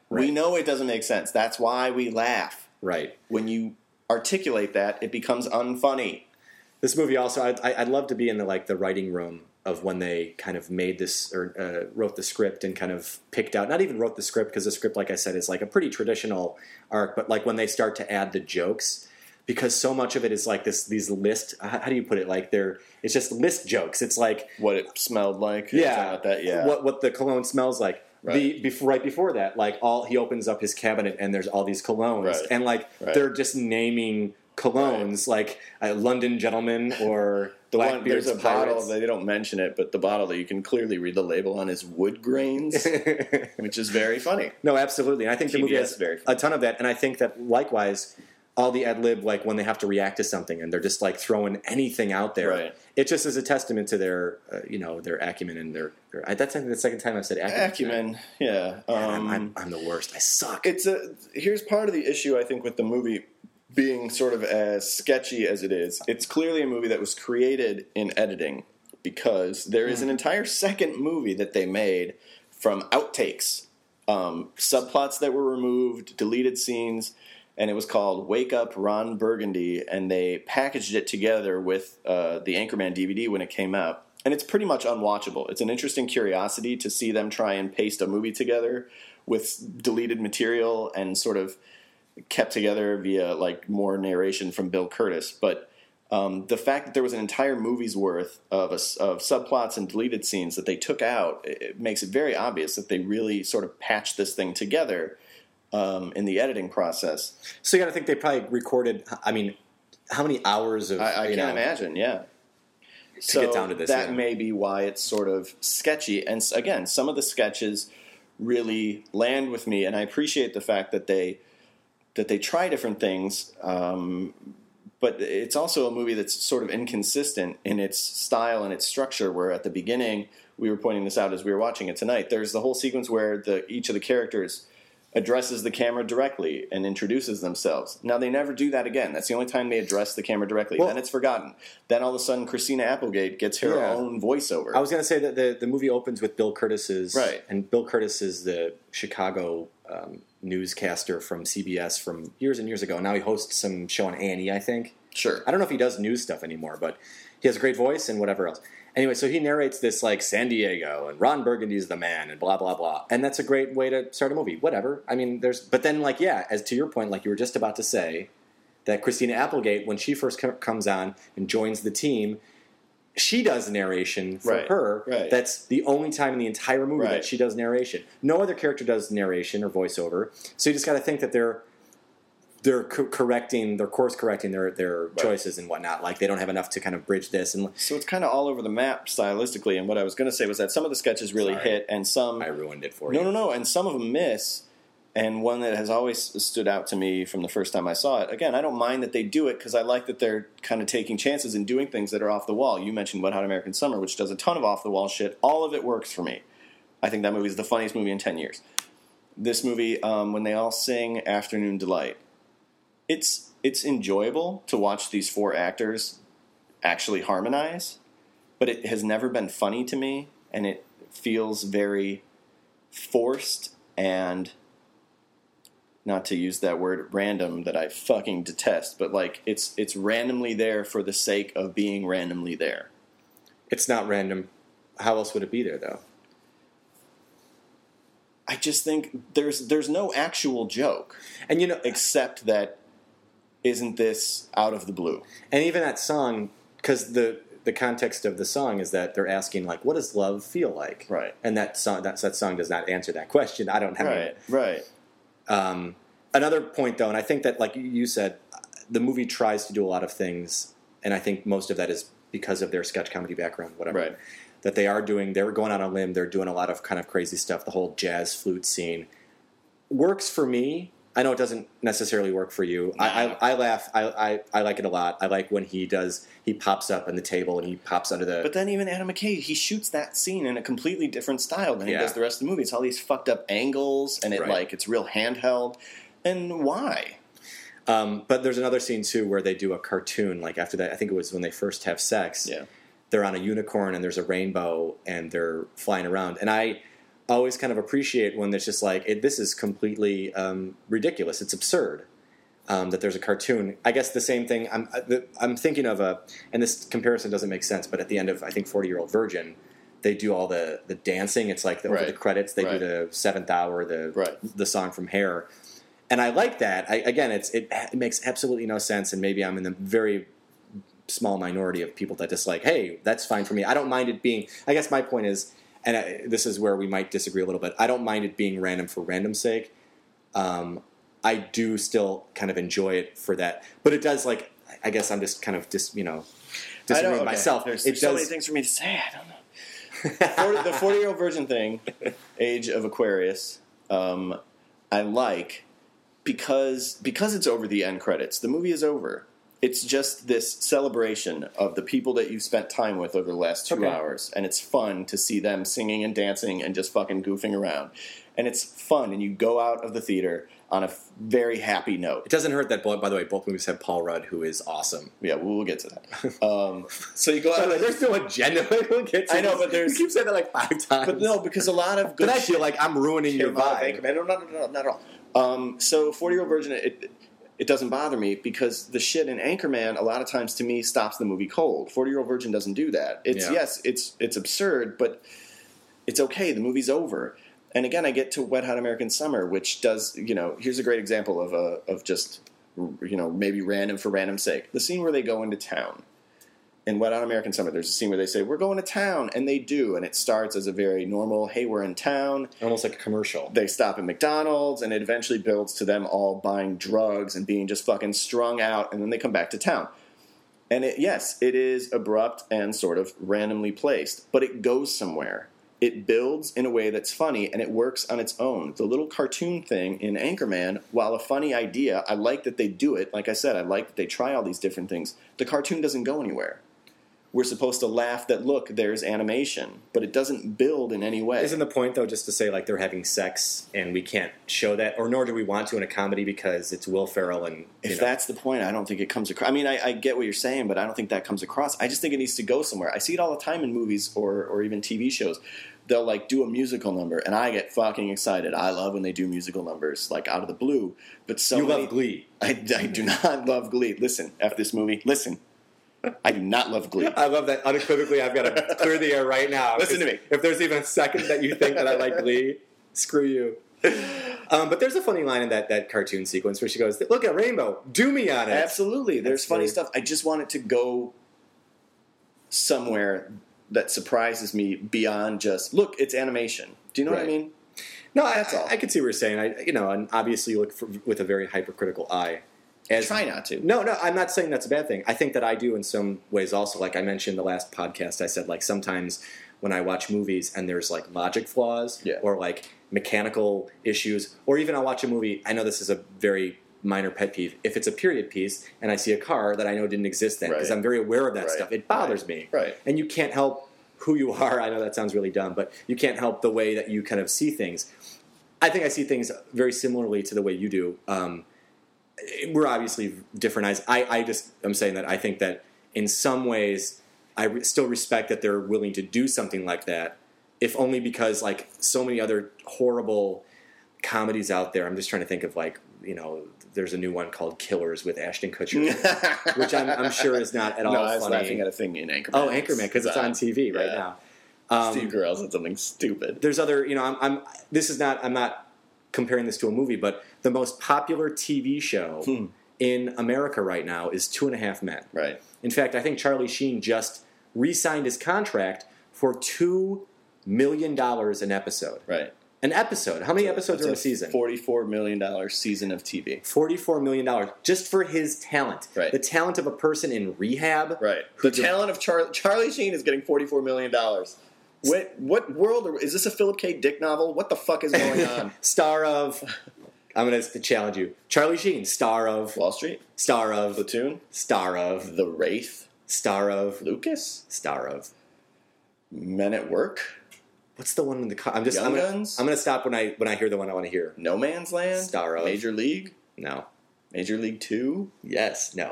We Right. know it doesn't make sense. That's why we laugh. Right. When you articulate that, it becomes unfunny. This movie also, I'd, I'd love to be in the like the writing room of when they kind of made this or uh, wrote the script and kind of picked out, not even wrote the script because the script, like I said, is like a pretty traditional arc, but like when they start to add the jokes, because so much of it is like this, these list, how do you put it? Like they're, it's just list jokes. It's like what it smelled like. Yeah. About that, yeah. What, what the cologne smells like. Right. The before, right before that, like all he opens up his cabinet and there's all these colognes, Right. and like Right. they're just naming colognes, right. like uh, London Gentleman or The one, Blackbeard's there's a Pirates. bottle, they don't mention it, but the bottle that you can clearly read the label on is wood grains, which is very funny. No, absolutely. And I think the movie T B S has is very a ton of that, and I think that likewise, all the ad lib, like when they have to react to something and they're just like throwing anything out there, Right. it just is a testament to their, uh, you know, their acumen and their. their I, that's I think the second time I've said acumen. Acumen, yeah. Man, Um, I'm, I'm, I'm the worst. I suck. it's a here's part of the issue I think with the movie being sort of as sketchy as it is. It's clearly a movie that was created in editing because there is an entire second movie that they made from outtakes, um, subplots that were removed, deleted scenes, and it was called Wake Up Ron Burgundy, and they packaged it together with uh, the Anchorman D V D when it came out. And it's pretty much unwatchable. It's an interesting curiosity to see them try and paste a movie together with deleted material and sort of kept together via like more narration from Bill Curtis. But um, the fact that there was an entire movie's worth of, a, of subplots and deleted scenes that they took out, it, it makes it very obvious that they really sort of patched this thing together um, in the editing process. So you got to think they probably recorded. I mean, how many hours of? I, I you can't know, imagine, yeah. To So get down to this, that yeah. may be why it's sort of sketchy. And s- again, some of the sketches really land with me, and I appreciate the fact that they that they try different things. Um, but it's also a movie that's sort of inconsistent in its style and its structure. Where at the beginning, we were pointing this out as we were watching it tonight. There's the whole sequence where the each of the characters addresses the camera directly and introduces themselves. Now, they never do that again. That's the only time they address the camera directly. Well- then it's forgotten. Then all of a sudden, Christina Applegate gets her Yeah. own voiceover. I was going to say that the, the movie opens with Bill Curtis's, Right. and Bill Curtis is the Chicago um, newscaster from C B S from years and years ago. Now he hosts some show on A and E, I think. Sure. I don't know if he does news stuff anymore, but he has a great voice and whatever else. Anyway, so he narrates this like San Diego and Ron Burgundy's the man and blah blah blah, and that's a great way to start a movie. Whatever. I mean, there's but then like yeah, as to your point, like you were just about to say, that Christina Applegate when she first co- comes on and joins the team, she does narration for Right, her. right. That's the only time in the entire movie Right. that she does narration. No other character does narration or voiceover. So you just got to think that they're they're co- correcting, they're course correcting their their choices and whatnot. Like they don't have enough to kind of bridge this. And So it's kind of all over the map stylistically. And what I was going to say was that some of the sketches really Sorry. hit, and some I ruined it for no, you. no, no, and some of them miss. And one that has always stood out to me from the first time I saw it. Again, I don't mind that they do it because I like that they're kind of taking chances and doing things that are off the wall. You mentioned Wet Hot American Summer, which does a ton of off the wall shit. All of it works for me. I think that movie is the funniest movie in ten years. This movie, um, when they all sing "Afternoon Delight," it's it's enjoyable to watch these four actors actually harmonize, but it has never been funny to me, and it feels very forced and, not to use that word random that I fucking detest, but like it's it's randomly there for the sake of being randomly there. It's not random. How else would it be there, though? I just think there's there's no actual joke And you know, except that isn't this out of the blue? and even that song, because the the context of the song is that they're asking like, "What does love feel like?" Right. And that song that that song does not answer that question. I don't have. Right, right. Um, another point, though, and I think that, like you said, the movie tries to do a lot of things, and I think most of that is because of their sketch comedy background, whatever. Right. That they are doing, they're going on a limb, they're doing a lot of kind of crazy stuff. The whole jazz flute scene works for me. I know it doesn't necessarily work for you. I, I, I laugh. I, I, I like it a lot. I like when he does, he pops up on the table and he pops under the... But then even Adam McKay, he shoots that scene in a completely different style than he Yeah. does the rest of the movie. It's all these fucked up angles, and it Right. like it's real handheld. And why? Um, but there's another scene, too, where they do a cartoon. Like after that, I think it was when they first have sex. Yeah. They're on a unicorn and there's a rainbow and they're flying around. And I always kind of appreciate when there's just like, it, this is completely um, ridiculous. It's absurd um, that there's a cartoon. I guess the same thing, I'm, I'm thinking of a, and this comparison doesn't make sense, but at the end of, I think, forty-Year-Old Virgin, they do all the, the dancing. It's like the, right. over the credits, they right. do the seventh hour, the right. the song from Hair. And I like that. I, again, it's it, it makes absolutely no sense, and maybe I'm in the very small minority of people that just like, hey, that's fine for me. I don't mind it being, I guess my point is, and I, this is where we might disagree a little bit, I don't mind it being random for random's sake. Um, I do still kind of enjoy it for that. But it does, like, I guess I'm just kind of, dis, you know, disagreeing with okay. myself. There's, it there's so does, many things for me to say. I don't know. forty, the forty-year-old virgin thing, Age of Aquarius, um, I like because because it's over the end credits. The movie is over. It's just this celebration of the people that you've spent time with over the last two okay. hours, and it's fun to see them singing and dancing and just fucking goofing around. And it's fun, and you go out of the theater on a f- very happy note. It doesn't hurt that, by the way, both movies have Paul Rudd, who is awesome. Yeah, we'll get to that. Um, so you go out. Like, there's no agenda. We'll get to I know, this. but there's. You keep saying that like five times. But no, because a lot of good. But I feel like I'm ruining your vibe. Anchorman. No, no, no, no, not at all. Um, so, forty-year-old virgin, it, it doesn't bother me because the shit in Anchorman, a lot of times to me, stops the movie cold. forty-year-old virgin doesn't do that. It's yeah. yes, it's it's absurd, but it's okay. The movie's over. And again, I get to Wet Hot American Summer, which does, you know, here's a great example of a of just, you know, maybe random for random's sake. The scene where they go into town. In Wet Hot American Summer, there's a scene where they say, we're going to town, and they do, and it starts as a very normal, hey, we're in town. Almost like a commercial. They stop at McDonald's, and it eventually builds to them all buying drugs and being just fucking strung out, and then they come back to town. And it, yes, it is abrupt and sort of randomly placed, but it goes somewhere. It builds in a way that's funny, and it works on its own. The little cartoon thing in Anchorman, while a funny idea, I like that they do it. Like I said, I like that they try all these different things. The cartoon doesn't go anywhere. We're supposed to laugh that, look, there's animation, but it doesn't build in any way. Isn't the point, though, just to say, like, they're having sex, and we can't show that, or nor do we want to in a comedy because it's Will Ferrell and, you If know. that's the point, I don't think it comes across. I mean, I, I get what you're saying, but I don't think that comes across. I just think it needs to go somewhere. I see it all the time in movies or, or even T V shows. They'll, like, do a musical number, and I get fucking excited. I love when they do musical numbers, like, out of the blue. But so You many, love Glee. I, I do not love Glee. Listen, after this movie, listen. I do not love Glee. I love that unequivocally. I've got to clear the air right now. Listen to me. If there's even a second that you think that I like Glee, screw you. Um, but there's a funny line in that, that cartoon sequence where she goes, look at Rainbow, do me on it. Absolutely. There's That's funny very... stuff. I just want it to go somewhere that surprises me beyond just, look, it's animation. Do you know right. what I mean? No, I, That's all. I, I can see what you're saying. I, you know, and obviously you look for, with a very hypercritical eye. As, Try not to. No, no, I'm not saying that's a bad thing. I think that I do in some ways also. Like I mentioned the last podcast, I said like sometimes when I watch movies and there's like logic flaws yeah. or like mechanical issues, or even I'll watch a movie, I know this is a very minor pet peeve. If it's a period piece and I see a car that I know didn't exist then, because right. I'm very aware of that right. stuff, it bothers right. me. Right. And you can't help who you are. I know that sounds really dumb, but you can't help the way that you kind of see things. I think I see things very similarly to the way you do. Um, we're obviously different eyes. I, I just I'm saying that I think that in some ways I re- still respect that they're willing to do something like that, if only because like so many other horrible comedies out there. I'm just trying to think of like, you know, there's a new one called Killers with Ashton Kutcher, which I'm, I'm sure is not at all no, I was funny. laughing at a thing in Anchorman. Oh, Anchorman, because it's on T V right yeah. now. Um, Steve Carell said something stupid. There's other, you know, I'm, I'm. This is not. I'm not comparing this to a movie, but the most popular T V show hmm. in America right now is Two and a Half Men. Right. In fact, I think Charlie Sheen just re-signed his contract for two million dollars an episode. Right. An episode. How many episodes That's are in a a season? Forty-four million dollars season of T V. Forty-four million dollars just for his talent. Right. The talent of a person in rehab. Right. The talent of Char- Charlie Sheen is getting forty-four million dollars. What what world are, is this? A Philip K. Dick novel? What the fuck is going on? Star of. I'm going to challenge you. Charlie Sheen, star of Wall Street, star of Platoon, star of The Wraith, star of Lucas, star of Men at Work. What's the one in the? Co- I'm just. Young I'm gonna, Guns? I'm going to stop when I when I hear the one I want to hear. No Man's Land, Star of Major League, No. Major League Two. Yes. No.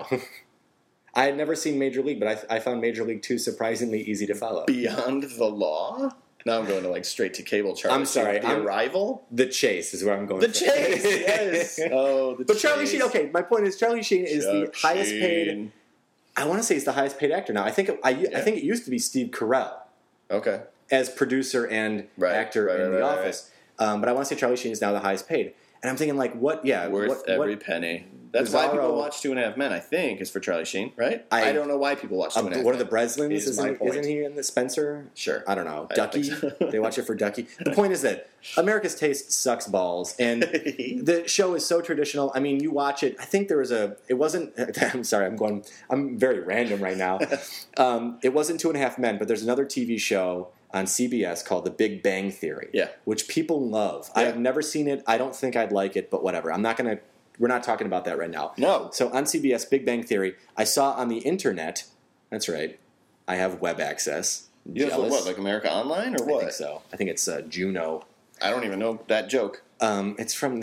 I had never seen Major League, but I, I found Major League Two surprisingly easy to follow. Beyond the Law. Now I'm going to like straight to cable. Charlie. I'm sorry, The I'm- Arrival. The Chase is where I'm going. The for. Chase. Yes. Oh, the But Chase. Charlie Sheen. Okay, my point is Charlie Sheen is the Chuck highest paid. Sheen. I want to say he's the highest paid actor now. I think it, I, Yeah. I think it used to be Steve Carell Okay. as producer and Right, actor right, in right, The right, Office. Um, but I want to say Charlie Sheen is now the highest paid. And I'm thinking, like, what? Yeah, Worth what, every what, penny. That's why people Bizarro- watch Two and a Half Men. I think is for Charlie Sheen, right? I- I, don't know why people watch Two uh, and a Half what are Men. the Breslins? is my Isn't, point. isn't he in the Spencer? Sure. I don't know. I don't Ducky? think so. They watch it for Ducky. The point is that America's Taste sucks balls, and the show is so traditional. I mean, you watch it. I think there was a. It wasn't. I'm sorry. I'm going. I'm very random right now. Um, it wasn't Two and a Half Men, but there's another T V show on C B S called The Big Bang Theory. Yeah. Which people love. I Yeah. have never seen it. I don't think I'd like it, but whatever. I'm not gonna. We're not talking about that right now. No. So on C B S, Big Bang Theory, I saw on the internet. That's right. I have web access. You have Jealous? what, like America Online or I what? think so. I think it's uh, Juno. I don't even know that joke. Um, it's from.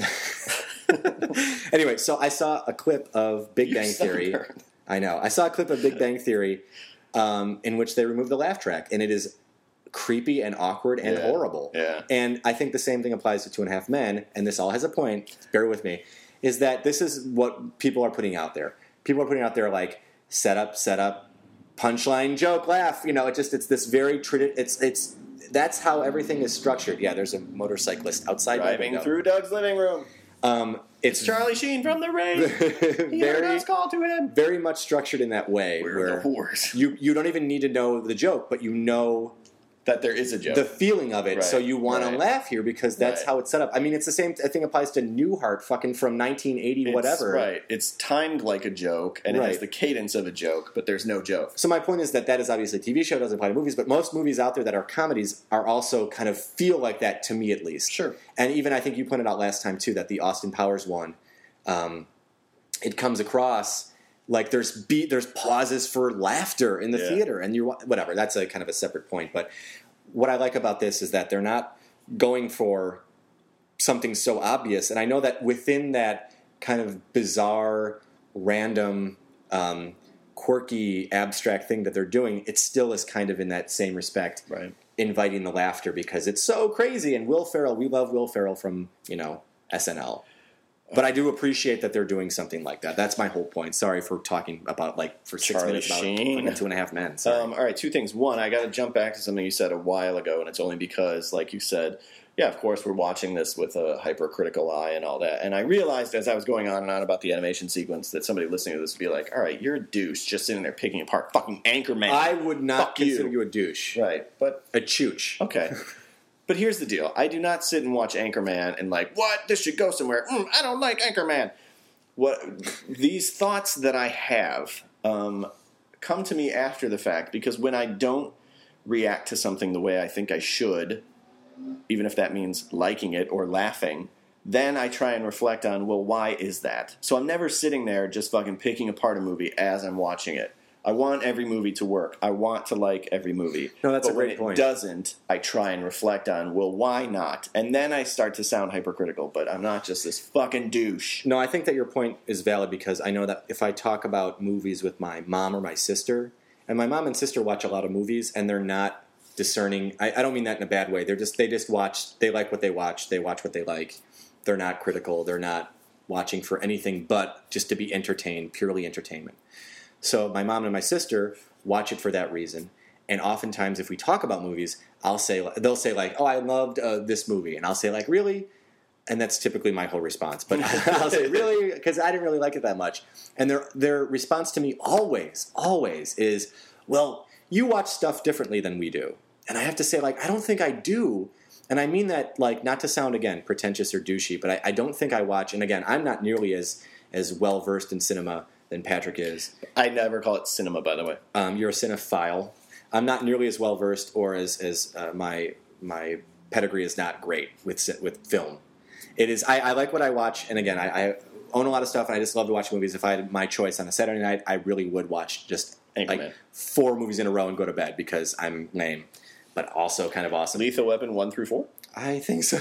Anyway, so I saw a clip of Big You Bang Theory. sunburned. I know. I saw a clip of Big Bang Theory um, in which they removed the laugh track, and it is creepy and awkward and Yeah. horrible. Yeah. And I think the same thing applies to Two and a Half Men, and this all has a point. Bear with me. Is that this is what people are putting out there? People are putting out there like set up, set up, punchline, joke, laugh. You know, it just it's this very tradi- It's it's that's how everything is structured. Yeah, there's a motorcyclist outside my Driving window. through Doug's living room. Um, it's Charlie Sheen from the ring. He heard very us call to him. very much structured in that way We're where the whores. you you don't even need to know the joke, but you know That there is a joke. the feeling of it, Right, so you want right. to laugh here because that's Right. how it's set up. I mean, it's the same I think applies to Newhart, fucking from nineteen eighty, It's- whatever. Right. It's timed like a joke, and it has Right. the cadence of a joke, but there's no joke. So my point is that that is obviously a T V show, doesn't apply to movies, but most movies out there that are comedies are also kind of feel like that to me at least. Sure. And even I think you pointed out last time too that the Austin Powers one, um, it comes across like there's beat, there's pauses for laughter in the Yeah. theater, and you're whatever. That's a kind of a separate point. But what I like about this is that they're not going for something so obvious, and I know that within that kind of bizarre, random, um, quirky, abstract thing that they're doing, it still is kind of in that same respect Right. inviting the laughter because it's so crazy. And Will Ferrell, we love Will Ferrell from, you know, S N L. But I do appreciate that they're doing something like that. That's my whole point. Sorry for talking about, like, for six Charlie minutes about Sheen. fucking Two and a Half Men. Sorry. Um, all right, two things. One, I got to jump back to something you said a while ago, and it's only because, like you said, yeah, of course, we're watching this with a hypercritical eye and all that. And I realized as I was going on and on about the animation sequence that somebody listening to this would be like, all right, you're a douche just sitting there picking apart fucking Anchorman. I would not Fuck you. consider you. a douche. Right, but A chooch. okay. But here's the deal. I do not sit and watch Anchorman and like, what? This should go somewhere. Mm, I don't like Anchorman. What these thoughts that I have um, come to me after the fact because when I don't react to something the way I think I should, even if that means liking it or laughing, then I try and reflect on, well, why is that? So I'm never sitting there just fucking picking apart a movie as I'm watching it. I want every movie to work. I want to like every movie. No, that's but a great when point. it doesn't, I try and reflect on, well, why not? And then I start to sound hypercritical, but I'm not just this fucking douche. No, I think that your point is valid because I know that if I talk about movies with my mom or my sister, and my mom and sister watch a lot of movies, and they're not discerning. I, I don't mean that in a bad way. They're just they just watch. They like what they watch. They watch what they like. They're not critical. They're not watching for anything but just to be entertained, purely entertainment. So my mom and my sister watch it for that reason. And oftentimes, if we talk about movies, I'll say they'll say like, "Oh, I loved uh, this movie," and I'll say like, "Really?" And that's typically my whole response. But I'll say, "Really?" Because I didn't really like it that much. And their their response to me always, always is, "Well, you watch stuff differently than we do." And I have to say, like, I don't think I do. And I mean that, like, not to sound again pretentious or douchey, but I, I don't think I watch. And again, I'm not nearly as as well versed in cinema than Patrick is. I never call it cinema, by the way. Um, you're a cinephile. I'm not nearly as well versed, or as as uh, my my pedigree is not great with ci- with film. It is. I, I like what I watch, and again, I, I own a lot of stuff, and I just love to watch movies. If I had my choice on a Saturday night, I really would watch just Anchorman. like four movies in a row and go to bed because I'm lame, but also kind of awesome. Lethal Weapon one through four. I think so.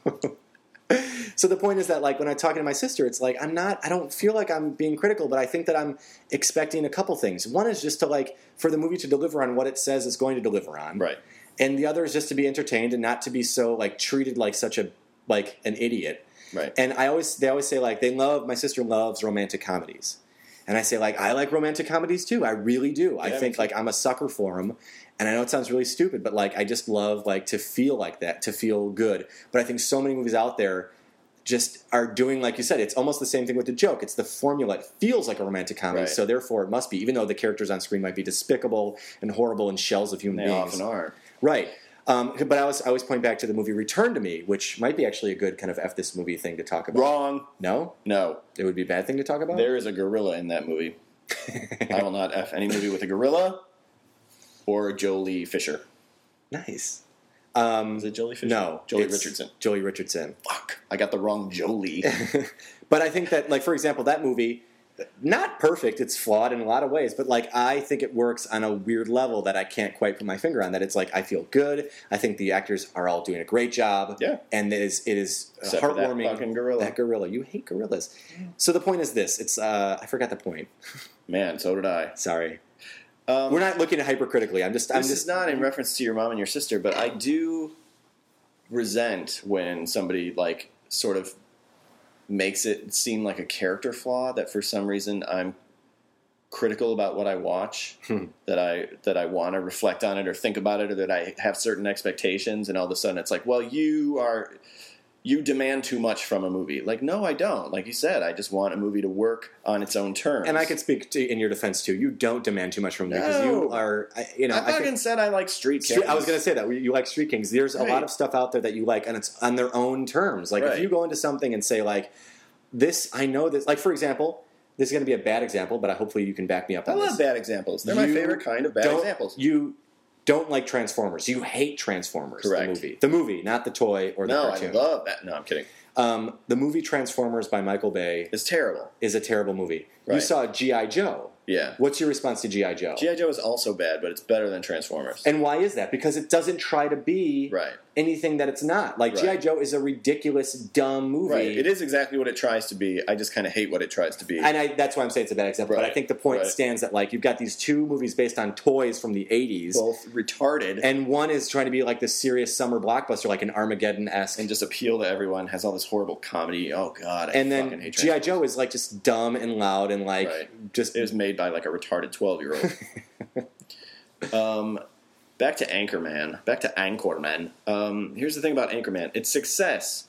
So the point is that, like, when I'm talking to my sister, it's like I'm not. I don't feel like I'm being critical, but I think that I'm expecting a couple things. One is just to like for the movie to deliver on what it says it's going to deliver on, Right. and the other is just to be entertained and not to be so like treated like such a like an idiot. Right. And I always they always say like they love my sister loves romantic comedies, and I say like I like romantic comedies too. I really do. I Yeah, think me too. like I'm a sucker for them. And I know it sounds really stupid, but like I just love like to feel like that, to feel good. But I think so many movies out there just are doing, like you said, it's almost the same thing with the joke. It's the formula. It feels like a romantic comedy, Right. so therefore it must be, even though the characters on screen might be despicable and horrible and shells of human They beings. often are. Right. Um, but I always, I always point back to the movie Return to Me, which might be actually a good kind of F this movie thing to talk about. Wrong. No? No. It would be a bad thing to talk about? There is a gorilla in that movie. I will not F any movie with a gorilla or Jolie Fisher. Nice. Um, Is it Jolie Fisher? no. Jolie it's Richardson. Jolie Richardson. Fuck. I got the wrong Jolie. But I think that, like, for example, that movie, not perfect, it's flawed in a lot of ways, but, like, I think it works on a weird level that I can't quite put my finger on, that it's like, I feel good, I think the actors are all doing a great job, Yeah. and it is, it is Except for that heartwarming. fucking gorilla. That gorilla. You hate gorillas. So the point is this, it's, uh, I forgot the point. Man, so did I. Sorry. Um, We're not looking at hypercritically, I'm just, I'm this just, is not in reference to your mom and your sister, but I do resent when somebody, like, sort of makes it seem like a character flaw that for some reason I'm critical about what I watch, Hmm. that I that I want to reflect on it or think about it, or that I have certain expectations, and all of a sudden it's like, well, you are you demand too much from a movie. Like, no, I don't. Like you said, I just want a movie to work on its own terms. and I could speak to, in your defense too. You don't demand too much from me because you No. are, I- you know. I I think- fucking said I like Street Kings. Street, I was going to say that you like Street Kings. There's a Right. lot of stuff out there that you like, and it's on their own terms. Like Right. if you go into something and say like, "This, I know this." Like for example, this is going to be a bad example, but I, hopefully you can back me up I on love this. bad examples. They're my You favorite kind of bad don't- examples. You don't like Transformers. You hate Transformers. Correct. The movie, the movie, not the toy or the No, I cartoon. love that. No, I'm kidding. um, the movie Transformers by Michael Bay It's terrible. is a terrible movie. You Right. saw G I. Joe. Yeah. What's your response to G I. Joe? G I. Joe is also bad, but it's better than Transformers. And why is that? Because it doesn't try to be Right. anything that it's not. Like Right. G I. Joe is a ridiculous, dumb movie. Right. It is exactly what it tries to be. I just kind of hate what it tries to be. And I, that's why I'm saying it's a bad example. But I Right. think the point Right. stands that like you've got these two movies based on toys from the eighties, Both retarded and, and one is trying to be like this serious summer blockbuster, like an Armageddon-esque. just appeal to everyone. Has all this horrible comedy. Oh God, I And fucking then hate G I. Transformers. Joe is like just dumb and loud and like Right. just It was made by like a retarded twelve year old. um, back to Anchorman. Back to Anchorman. Um, here's the thing about Anchorman. Its success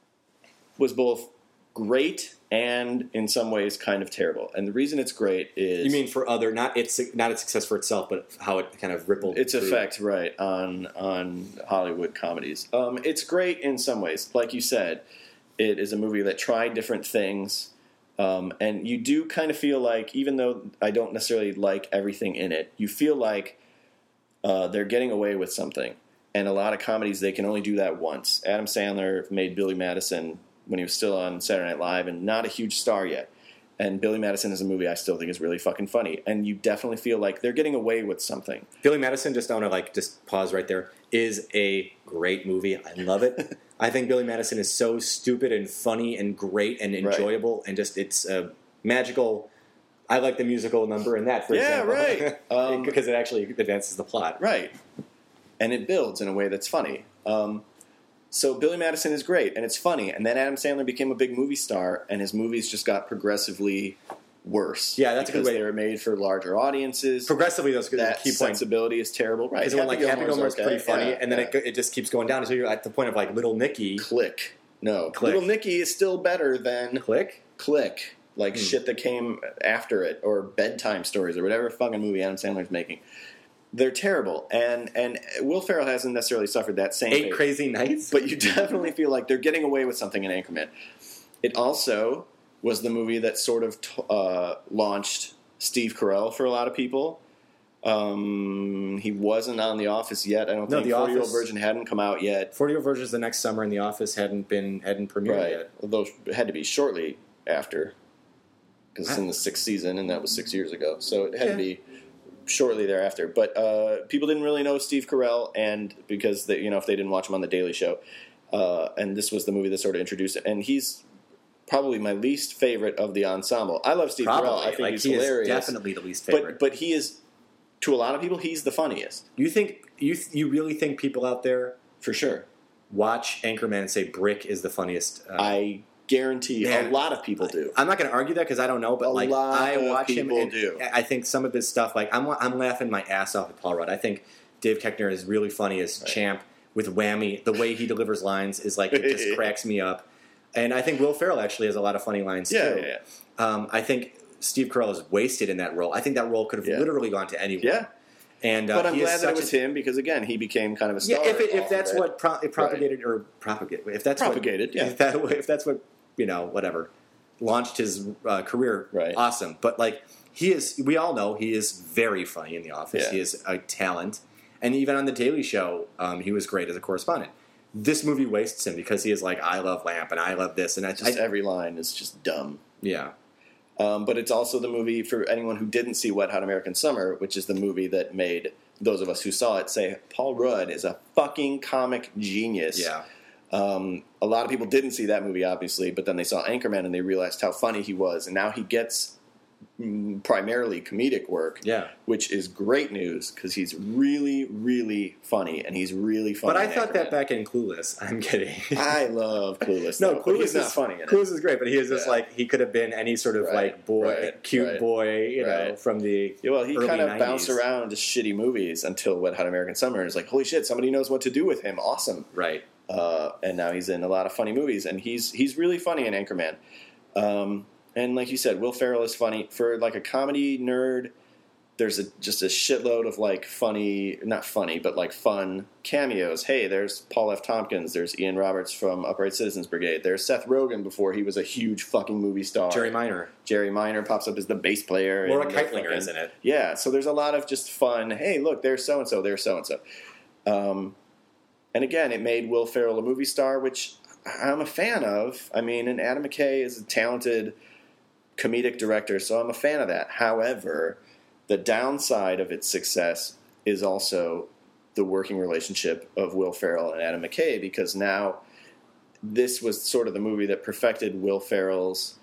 was both great and in some ways kind of terrible. And the reason it's great is You mean for other, not its not its success for itself, but how it kind of rippled its through. effect, right, on on Hollywood comedies. Um, it's great in some ways. Like you said, it is a movie that tried different things. Um, and you do kind of feel like, even though I don't necessarily like everything in it, you feel like uh, they're getting away with something. And a lot of comedies, they can only do that once. Adam Sandler made Billy Madison when he was still on Saturday Night Live and not a huge star yet. And Billy Madison is a movie I still think is really fucking funny. And you definitely feel like they're getting away with something. Billy Madison, just I want to like just pause right there, is a great movie. I love it. I think Billy Madison is so stupid and funny and great and enjoyable, and just it's a magical. I like the musical number in that, for Yeah, example. right. Um, because it actually advances the plot. Right. And it builds in a way that's funny. Um, so Billy Madison is great, and it's funny. And then Adam Sandler became a big movie star, and his movies just got progressively worse. Yeah, that's a good because way- they were made for larger audiences. Progressively, those are the That key points. sensibility is terrible. Right. Because when like Happy Gilmore is okay. pretty funny, Yeah, and then yeah. it, go- it just keeps going down until you're at the point of like Little Nicky. Click. No. Click. Little Nicky is still better than Click. Click. Like Hmm. shit that came after it, or Bedtime Stories, or whatever fucking movie Adam Sandler's making. They're terrible. And and Will Ferrell hasn't necessarily suffered that same Eight fate. Crazy Nights. But you definitely feel like they're getting away with something in Anchorman. It also was the movie that sort of t- uh, launched Steve Carell for a lot of people. Um, he wasn't on The Office yet. I don't No, think The forty Year Old Office- Virgin hadn't come out yet. forty-year versions the next summer in The Office hadn't been hadn't premiered Right. yet. Although it had to be shortly after. Because it's in the sixth season, and that was six years ago. So it had Yeah. to be shortly thereafter. But uh, people didn't really know Steve Carell, and because they, you know, if they didn't watch him on The Daily Show, uh, and this was the movie that sort of introduced it. And he's probably my least favorite of the ensemble. I love Steve Probably, Carell. I think like he's he hilarious. is definitely the least favorite. But but he is to a lot of people, he's the funniest. You think you th- you really think people out there For sure. watch Anchorman and say Brick is the funniest? Uh, I guarantee Man, a lot of people do. I'm not going to argue that because I don't know, but A like lot I of watch him. people And do. I think some of his stuff, like I'm, I'm laughing my ass off at Paul Rudd. I think Dave Koechner is really funny as Right. Champ with Whammy. The way he delivers lines is like it just cracks me up. And I think Will Ferrell actually has a lot of funny lines Yeah, too. yeah, yeah. Um, I think Steve Carell is wasted in that role. I think that role could have Yeah. literally gone to anyone. Yeah. And, uh, But I'm he is glad that it such was a- him because, again, he became kind of a star. Yeah, if, it, if off that's of it. what pro- it propagated or propagate, if that's Propagated, what, yeah. If, that, if that's what you know, whatever, launched his uh, career, Right. awesome. But like he is, we all know he is very funny in The Office. Yeah. He is a talent, and even on the Daily Show, um, he was great as a correspondent. This movie wastes him because he is like, I love Lamp and I love this, and I Just I, every line is just dumb. yeah. Um, but it's also the movie, for anyone who didn't see Wet Hot American Summer, which is the movie that made those of us who saw it say, Paul Rudd is a fucking comic genius. Yeah. Um, a lot of people didn't see that movie, obviously, but then they saw Anchorman and they realized how funny he was. And now he gets mm, primarily comedic work, Yeah. which is great news because he's really, really funny, and he's really funny. But I in thought that Anchorman. back in Clueless. I'm kidding. I love Clueless. No, though, but Clueless he's not is funny in it. Clueless is great, but he is just Yeah. like he could have been any sort of Right, like boy, right, cute right, boy, you know, right. from the Yeah, well, he early kind of nineties. bounced around to shitty movies until Wet Hot American Summer. It's like, holy shit, somebody knows what to do with him. Awesome. Right. Uh, and now he's in a lot of funny movies, and he's he's really funny in Anchorman. Um, and like you said, Will Ferrell is funny for like a comedy nerd. There's a, just a shitload of like funny, not funny, but like fun cameos. Hey, there's Paul F. Tompkins. There's Ian Roberts from Upright Citizens Brigade. There's Seth Rogen before he was a huge fucking movie star. Jerry Minor. Jerry Minor pops up as the bass player. Laura and the Keitlinger fucking- is in it. Yeah, so there's a lot of just fun. Hey, look, there's so and so. There's so and so. Um, and again, it made Will Ferrell a movie star, which I'm a fan of. I mean, and Adam McKay is a talented comedic director, so I'm a fan of that. However, the downside of its success is also the working relationship of Will Ferrell and Adam McKay, because now this was sort of the movie that perfected Will Ferrell's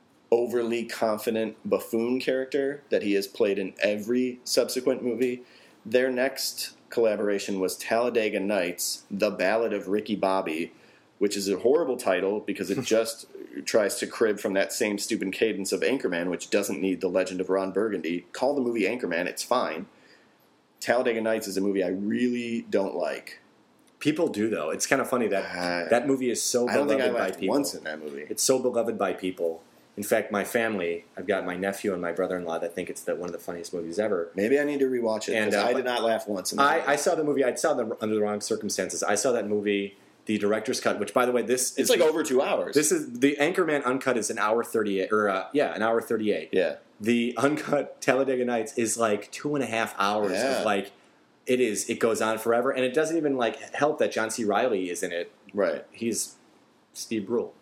overly confident buffoon character that he has played in every subsequent movie. Their next collaboration was Talladega Nights, The Ballad of Ricky Bobby, which is a horrible title because it just tries to crib from that same stupid cadence of Anchorman, which doesn't need the legend of Ron Burgundy. Call the movie Anchorman, it's fine. Talladega Nights is a movie I really don't like. People do though. It's kind of funny that Uh, that movie is so I don't beloved think I by laughed people. once in that movie. It's so beloved by people. In fact, my family, I've got my nephew and my brother-in-law that think it's the, one of the funniest movies ever. Maybe I need to rewatch it, And, because uh, I but- did not laugh once in that I, movie. I saw the movie. I saw them under the wrong circumstances. I saw that movie, the director's cut, which, by the way, this It's is like over two hours. This is the Anchorman uncut is an hour thirty-eight, or uh, yeah, an hour thirty-eight. yeah. The uncut Talladega Nights is like two and a half hours Yeah. of like it is. It goes on forever, and it doesn't even like help that John C. Reilly is in it. Right. He's Steve Brule.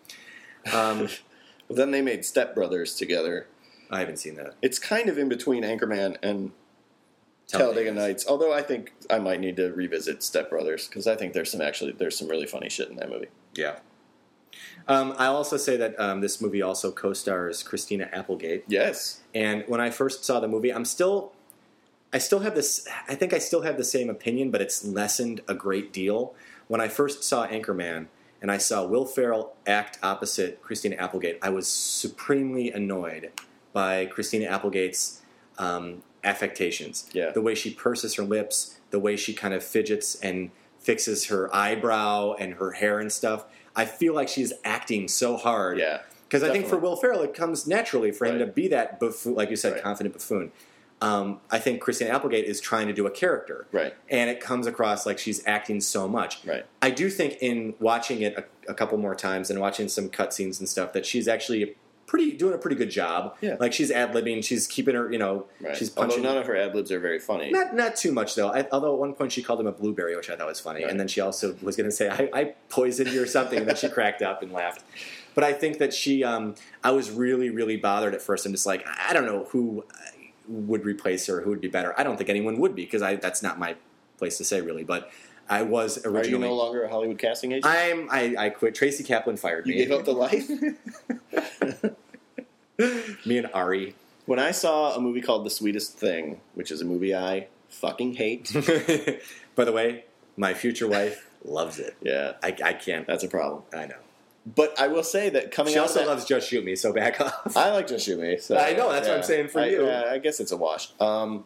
Um, But then they made Step Brothers together. I haven't seen that. It's kind of in between Anchorman and Talladega Talladega Nights. Although I think I might need to revisit Step Brothers, because I think there's some actually there's some really funny shit in that movie. Yeah. Um, I'll also say that um, this movie also co-stars Christina Applegate. Yes. And when I first saw the movie, I'm still, I still have this, I think I still have the same opinion, but it's lessened a great deal. When I first saw Anchorman and I saw Will Ferrell act opposite Christina Applegate, I was supremely annoyed by Christina Applegate's um, affectations. Yeah. The way she purses her lips, the way she kind of fidgets and fixes her eyebrow and her hair and stuff. I feel like she's acting so hard. Yeah. Because I think for Definitely. Will Ferrell, it comes naturally for him Right. to be that buffoon, like you said, Right. confident buffoon. Um, I think Christina Applegate is trying to do a character. Right. And it comes across like she's acting so much. Right. I do think in watching it a, a couple more times and watching some cutscenes and stuff that she's actually pretty doing a pretty good job. Yeah. Like she's ad-libbing, she's keeping her, you know, Right. she's Although punching. none of her ad libs are very funny. Not not too much though. I, although at one point she called him a blueberry, which I thought was funny, Right. and then she also was going to say I, I poisoned you or something, and then she cracked up and laughed. But I think that she, um, I was really really bothered at first. I'm just like I don't know who would replace her, who would be better. I don't think anyone would be because I that's not my place to say really. But I was Are you originally. no longer a Hollywood casting agent? I'm I, I quit. Tracy Kaplan fired you me. gave up the life? Me and Ari. When I saw a movie called The Sweetest Thing, which is a movie I fucking hate. By the way, my future wife loves it. Yeah. I, I can't. That's a problem. I know. But I will say that coming She out also of that, loves Just Shoot Me, so back off. I like Just Shoot Me. So, I know, that's what I'm saying for I, you. Uh, I guess it's a wash. Um,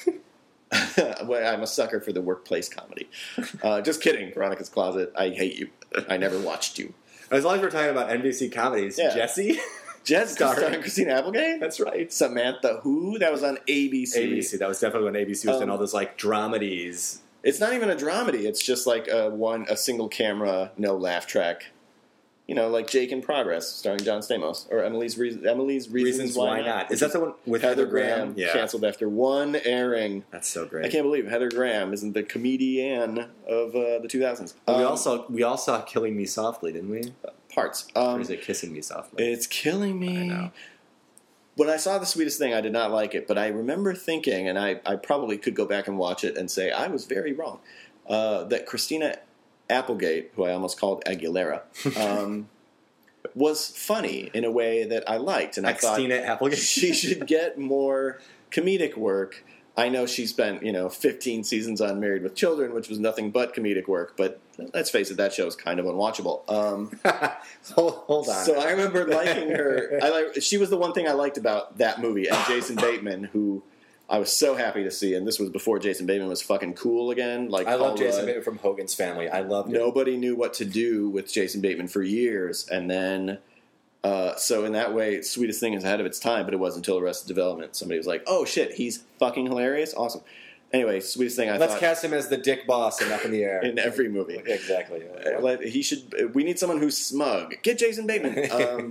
well, I'm a sucker for the workplace comedy. Uh, just kidding, Veronica's Closet. I hate you. I never watched you. As long as we're talking about N B C comedies, Yeah. Jesse? Jess Starring- starring Christina Applegate? That's right. Samantha Who? That was on A B C. A B C. That was definitely when A B C was Um, doing all those like dramedies. It's not even a dramedy. It's just like a one a single camera, no laugh track. You know, like Jake in Progress, starring John Stamos, or Emily's Re- Emily's Reasons, Reasons Why, Why Not. Not. Is that the one with Heather, Heather Graham? Graham? Yeah. Canceled after one airing. That's so I great. can't believe Heather Graham isn't the comedian of uh, the two thousands. we Um, also we all saw Killing Me Softly, didn't we? parts. Or Um, is it Kissing Me Softly? it's killing me. I know. When I saw The Sweetest Thing, I did not like it, but I remember thinking, and I, I probably could go back and watch it and say I was very wrong, uh, that Christina Applegate, who I almost called Aguilera, um, was funny in a way that I liked, and I thought Christina Applegate. she should get more comedic work. I know she spent, you know, fifteen seasons on Married with Children, which was nothing but comedic work, but let's face it, that show is kind of unwatchable. Um, hold, hold on. so I remember liking her. I like she was the one thing I liked about that movie, and Jason Bateman, who I was so happy to see, and this was before Jason Bateman was fucking cool again. Like I love Paul Jason Rudd. Bateman from Hogan's Family. I loved it. Nobody knew what to do with Jason Bateman for years, and then uh, so in that way, Sweetest Thing is ahead of its time. But it wasn't until Arrested Development somebody was like, "Oh shit, he's fucking hilarious, awesome." Anyway, Sweetest Thing I Let's thought cast him as the dick boss and Up in the Air. in every movie. Exactly. Uh, let- He should. We need someone who's smug. Get Jason Bateman. Um,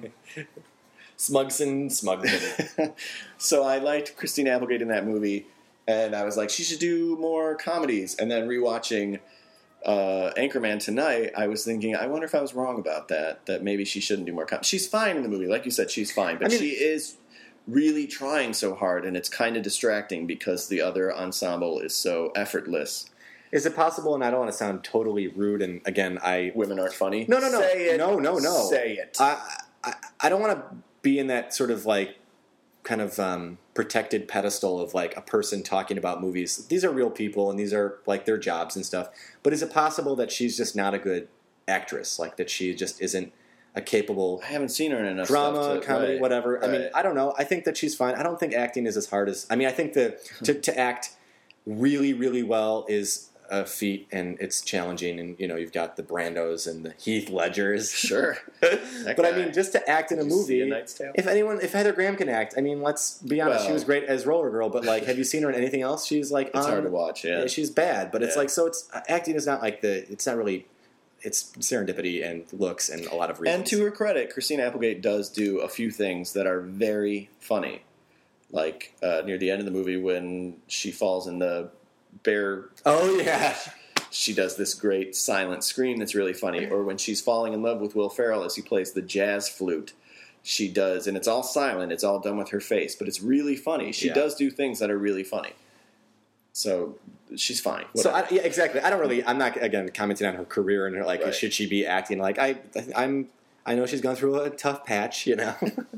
Smugson, Smugson. so I liked Christina Applegate in that movie, and I was like, she should do more comedies. And then rewatching uh, Anchorman tonight, I was thinking, I wonder if I was wrong about that. That maybe she shouldn't do more comedies. She's fine in the movie, like you said, she's fine, but I mean- she is really trying so hard, and it's kind of distracting because the other ensemble is so effortless. Is it possible, and I don't want to sound totally rude, and again, I... Women aren't funny. No, no, no. Say it. No, no, no. Say it. I, I, I don't want to be in that sort of like kind of um, protected pedestal of like a person talking about movies. These are real people, and these are like their jobs and stuff. But is it possible that she's just not a good actress? Like that she just isn't a capable I haven't seen her in enough drama, stuff to, comedy, right, whatever. I mean, right. I don't know. I think that she's fine. I don't think acting is as hard as. I mean, I think that to, to act really, really well is a feat, and it's challenging. And you know, you've got the Brandos and the Heath Ledgers. Sure. That But I guy. mean, just to act in a Did you see movie. A Knight's Tale? If anyone, if Heather Graham can act, I mean, let's be honest. Well- she was great as Roller Girl, but like, have you seen her in anything else? She's like, It's um, hard to watch, yeah. she's bad, but it's Yeah. like, so it's acting is not like the. It's not really. It's serendipity and looks and a lot of reasons. And to her credit, Christina Applegate does do a few things that are very funny. Like uh, near the end of the movie when she falls in the bear, oh yeah. she does this great silent scream that's really funny. Or when she's falling in love with Will Ferrell as he plays the jazz flute, she does, and it's all silent, it's all done with her face, but it's really funny. She Yeah. does do things that are really funny. So she's fine. So Whatever. I, yeah, exactly. I don't really. I'm not again commenting on her career and her like Right. should she be acting like I. I'm. I know she's gone through a tough patch. You know.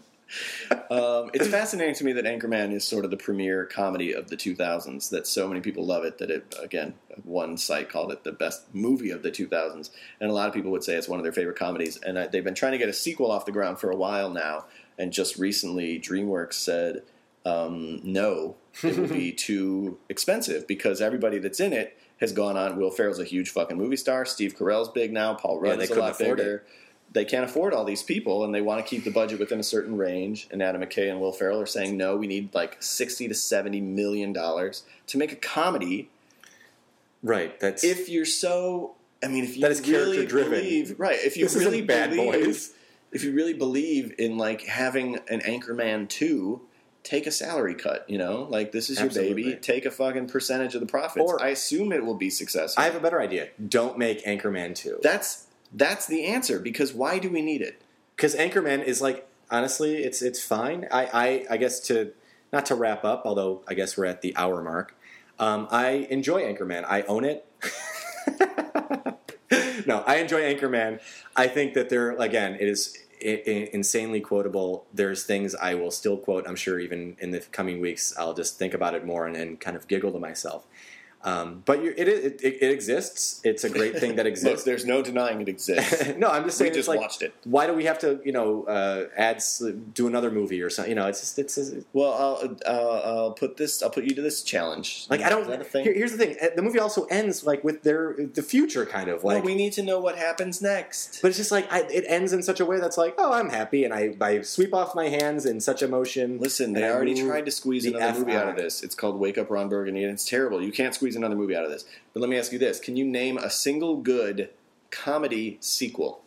Um, it's fascinating to me that Anchorman is sort of the premier comedy of the two thousands, that so many people love it, that it, again, one site called it the best movie of the two thousands, and a lot of people would say it's one of their favorite comedies, and uh, they've been trying to get a sequel off the ground for a while now, and just recently DreamWorks said, um, no, it will be too expensive, because everybody that's in it has gone on. Will Ferrell's a huge fucking movie star, Steve Carell's big now, Paul Yeah, Rudd they is a couldn't lot afford bigger. it. They can't afford all these people, and they want to keep the budget within a certain range. And Adam McKay and Will Ferrell are saying, no, we need like sixty to seventy million dollars to make a comedy. Right. That's. If you're so, I mean, if you That is really character-driven. believe, right? If you This really isn't Bad believe, Boys. if you really believe in like having an Anchorman two, take a salary cut. You know, like this is your Absolutely. baby. Take a fucking percentage of the profits. Or- I assume it will be successful. I have a better idea. Don't make Anchorman two. That's that's the answer, because why do we need it? Because Anchorman is like, honestly, it's it's fine. I, I I guess to not to wrap up, although I guess we're at the hour mark. Um, I enjoy Anchorman. I own it. No, I enjoy Anchorman. I think that there again, it is I- I- insanely quotable. There's things I will still quote. I'm sure even in the coming weeks, I'll just think about it more and, and kind of giggle to myself. Um, but you, it, it, it, it exists. It's a great thing that Look, exists. there's no denying it exists. No, I'm just saying. We just it's like, watched it. Why do we have to, you know, uh, add do another movie or something? You know, it's just it's, it's Well, I'll, uh, I'll put this. I'll put you to this challenge. like I don't. Is that a thing? Here, here's the thing: the movie also ends like with their the future, kind of like. Well, we need to know what happens next. But it's just like I, it ends in such a way that's like, oh, I'm happy, and I, I sweep off my hands in such emotion. Listen, they and I already move tried to squeeze the another F movie out on. of this. It's called Wake Up Ron Burgundy, and it's terrible. You can't squeeze another movie out of this. But let me ask you this: can you name a single good comedy sequel?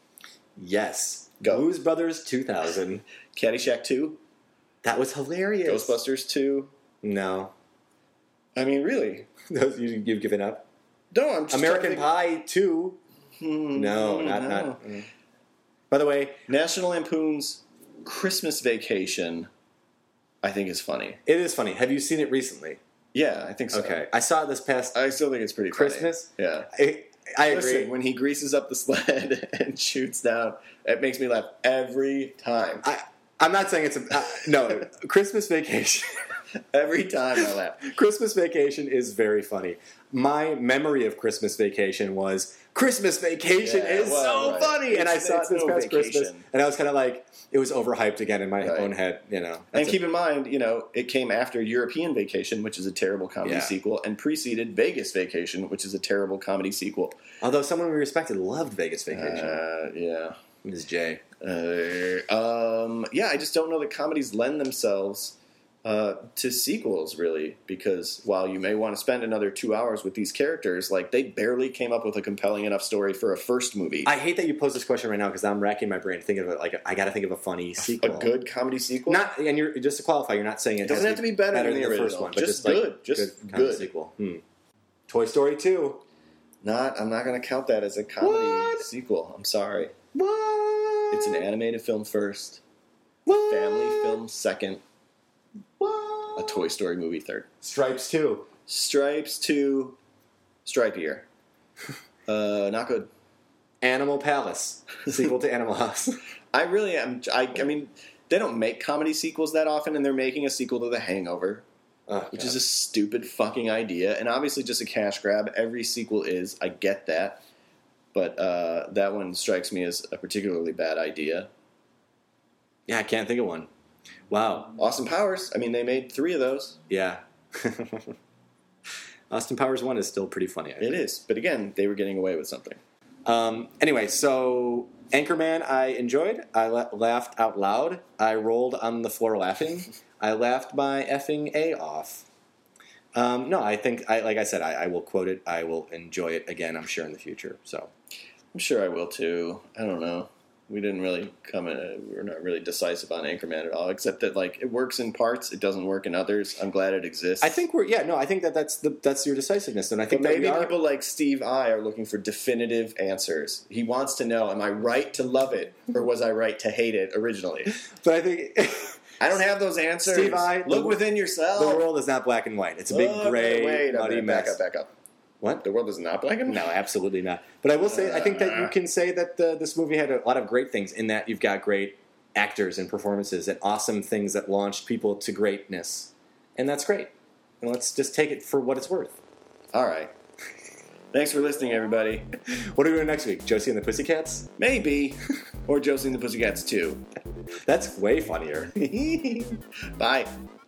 Yes, Go. Blues Brothers two thousand. Caddyshack two, That was hilarious. Ghostbusters two. No, I mean, really? those you, you've given up. No, I'm just American trying Pie two. to think- Hmm, No, not no. not. mm. By the way, National Lampoon's Christmas Vacation, I think is funny. it is funny. Have you seen it recently? Yeah, I think so. Okay, I saw it this past I still think it's pretty funny. Christmas. Yeah. I, I agree. Listen, when he greases up the sled and shoots down, it makes me laugh every time. I, I'm not saying it's a uh, no Christmas Vacation. Every time I laugh. Christmas Vacation is very funny. My memory of Christmas Vacation was Christmas Vacation Yeah, is well, so right. funny, and I It's- saw it it's this no past vacation. Christmas, and I was kind of like, it was overhyped again in my Right. own head, you know. And That's keep a- in mind, you know, it came after European Vacation, which is a terrible comedy Yeah. sequel, and preceded Vegas Vacation, which is a terrible comedy sequel. although someone we respected loved Vegas Vacation, Uh, yeah. Miz J. Uh, um, yeah, I just don't know that comedies lend themselves uh, to sequels, really, because while you may want to spend another two hours with these characters, like, they barely came up with a compelling enough story for a first movie. I hate that you posed this question right now because I'm racking my brain thinking of it. Like, I got to think of a funny a sequel. good comedy sequel? Not, and you're just to qualify. You're not saying it, It doesn't has have to be better than the first original. one, but Just just, like, good. Just comedy good. sequel. Hmm. Toy Story two. Not, I'm not going to count that as a comedy What? sequel. I'm sorry. What? It's an animated film first, What? family film second, What? a Toy Story movie third. Stripes two. Stripes two, Stripier. Uh, not good. Animal Palace. Sequel to Animal House. I really am. I, I mean, they don't make comedy sequels that often, and they're making a sequel to The Hangover, Oh, which God. is a stupid fucking idea, and obviously just a cash grab. Every sequel is. I get that. But uh, that one strikes me as a particularly bad idea. Yeah, I can't think of one. Wow. Austin Powers. I mean, they made three of those. Yeah. Austin Powers one is still pretty funny. I It think. is. But again, they were getting away with something. Um, anyway, so Anchorman I enjoyed. I la- laughed out loud. I rolled on the floor laughing. I laughed my effing A off. Um, no, I think, I, like I said, I, I will quote it. I will enjoy it again, I'm sure, in the future. So, I'm sure I will too. I don't know. We didn't really come in. A, we're not really decisive on Anchorman at all, except that like it works in parts, it doesn't work in others. I'm glad it exists. I think we're, yeah, no, I think that that's the that's your decisiveness. And I But think that maybe we are, people like Steve I are looking for definitive answers. He wants to know: am I right to love it, or was I right to hate it originally? but I think I don't have those answers. Steve I, look the- within yourself. the world is not black and white. It's a big Oh, gray, wait a muddy minute. mess. Back up, back up. What? The world is not black and white. No, absolutely not. But I will say, I think that you can say that uh, this movie had a lot of great things in that you've got great actors and performances and awesome things that launched people to greatness. And that's great. And let's just take it for what it's worth. All right. Thanks for listening, everybody. What are we doing next week? Josie and the Pussycats? Maybe. Or Josie and the Pussycats too. That's way funnier. Bye.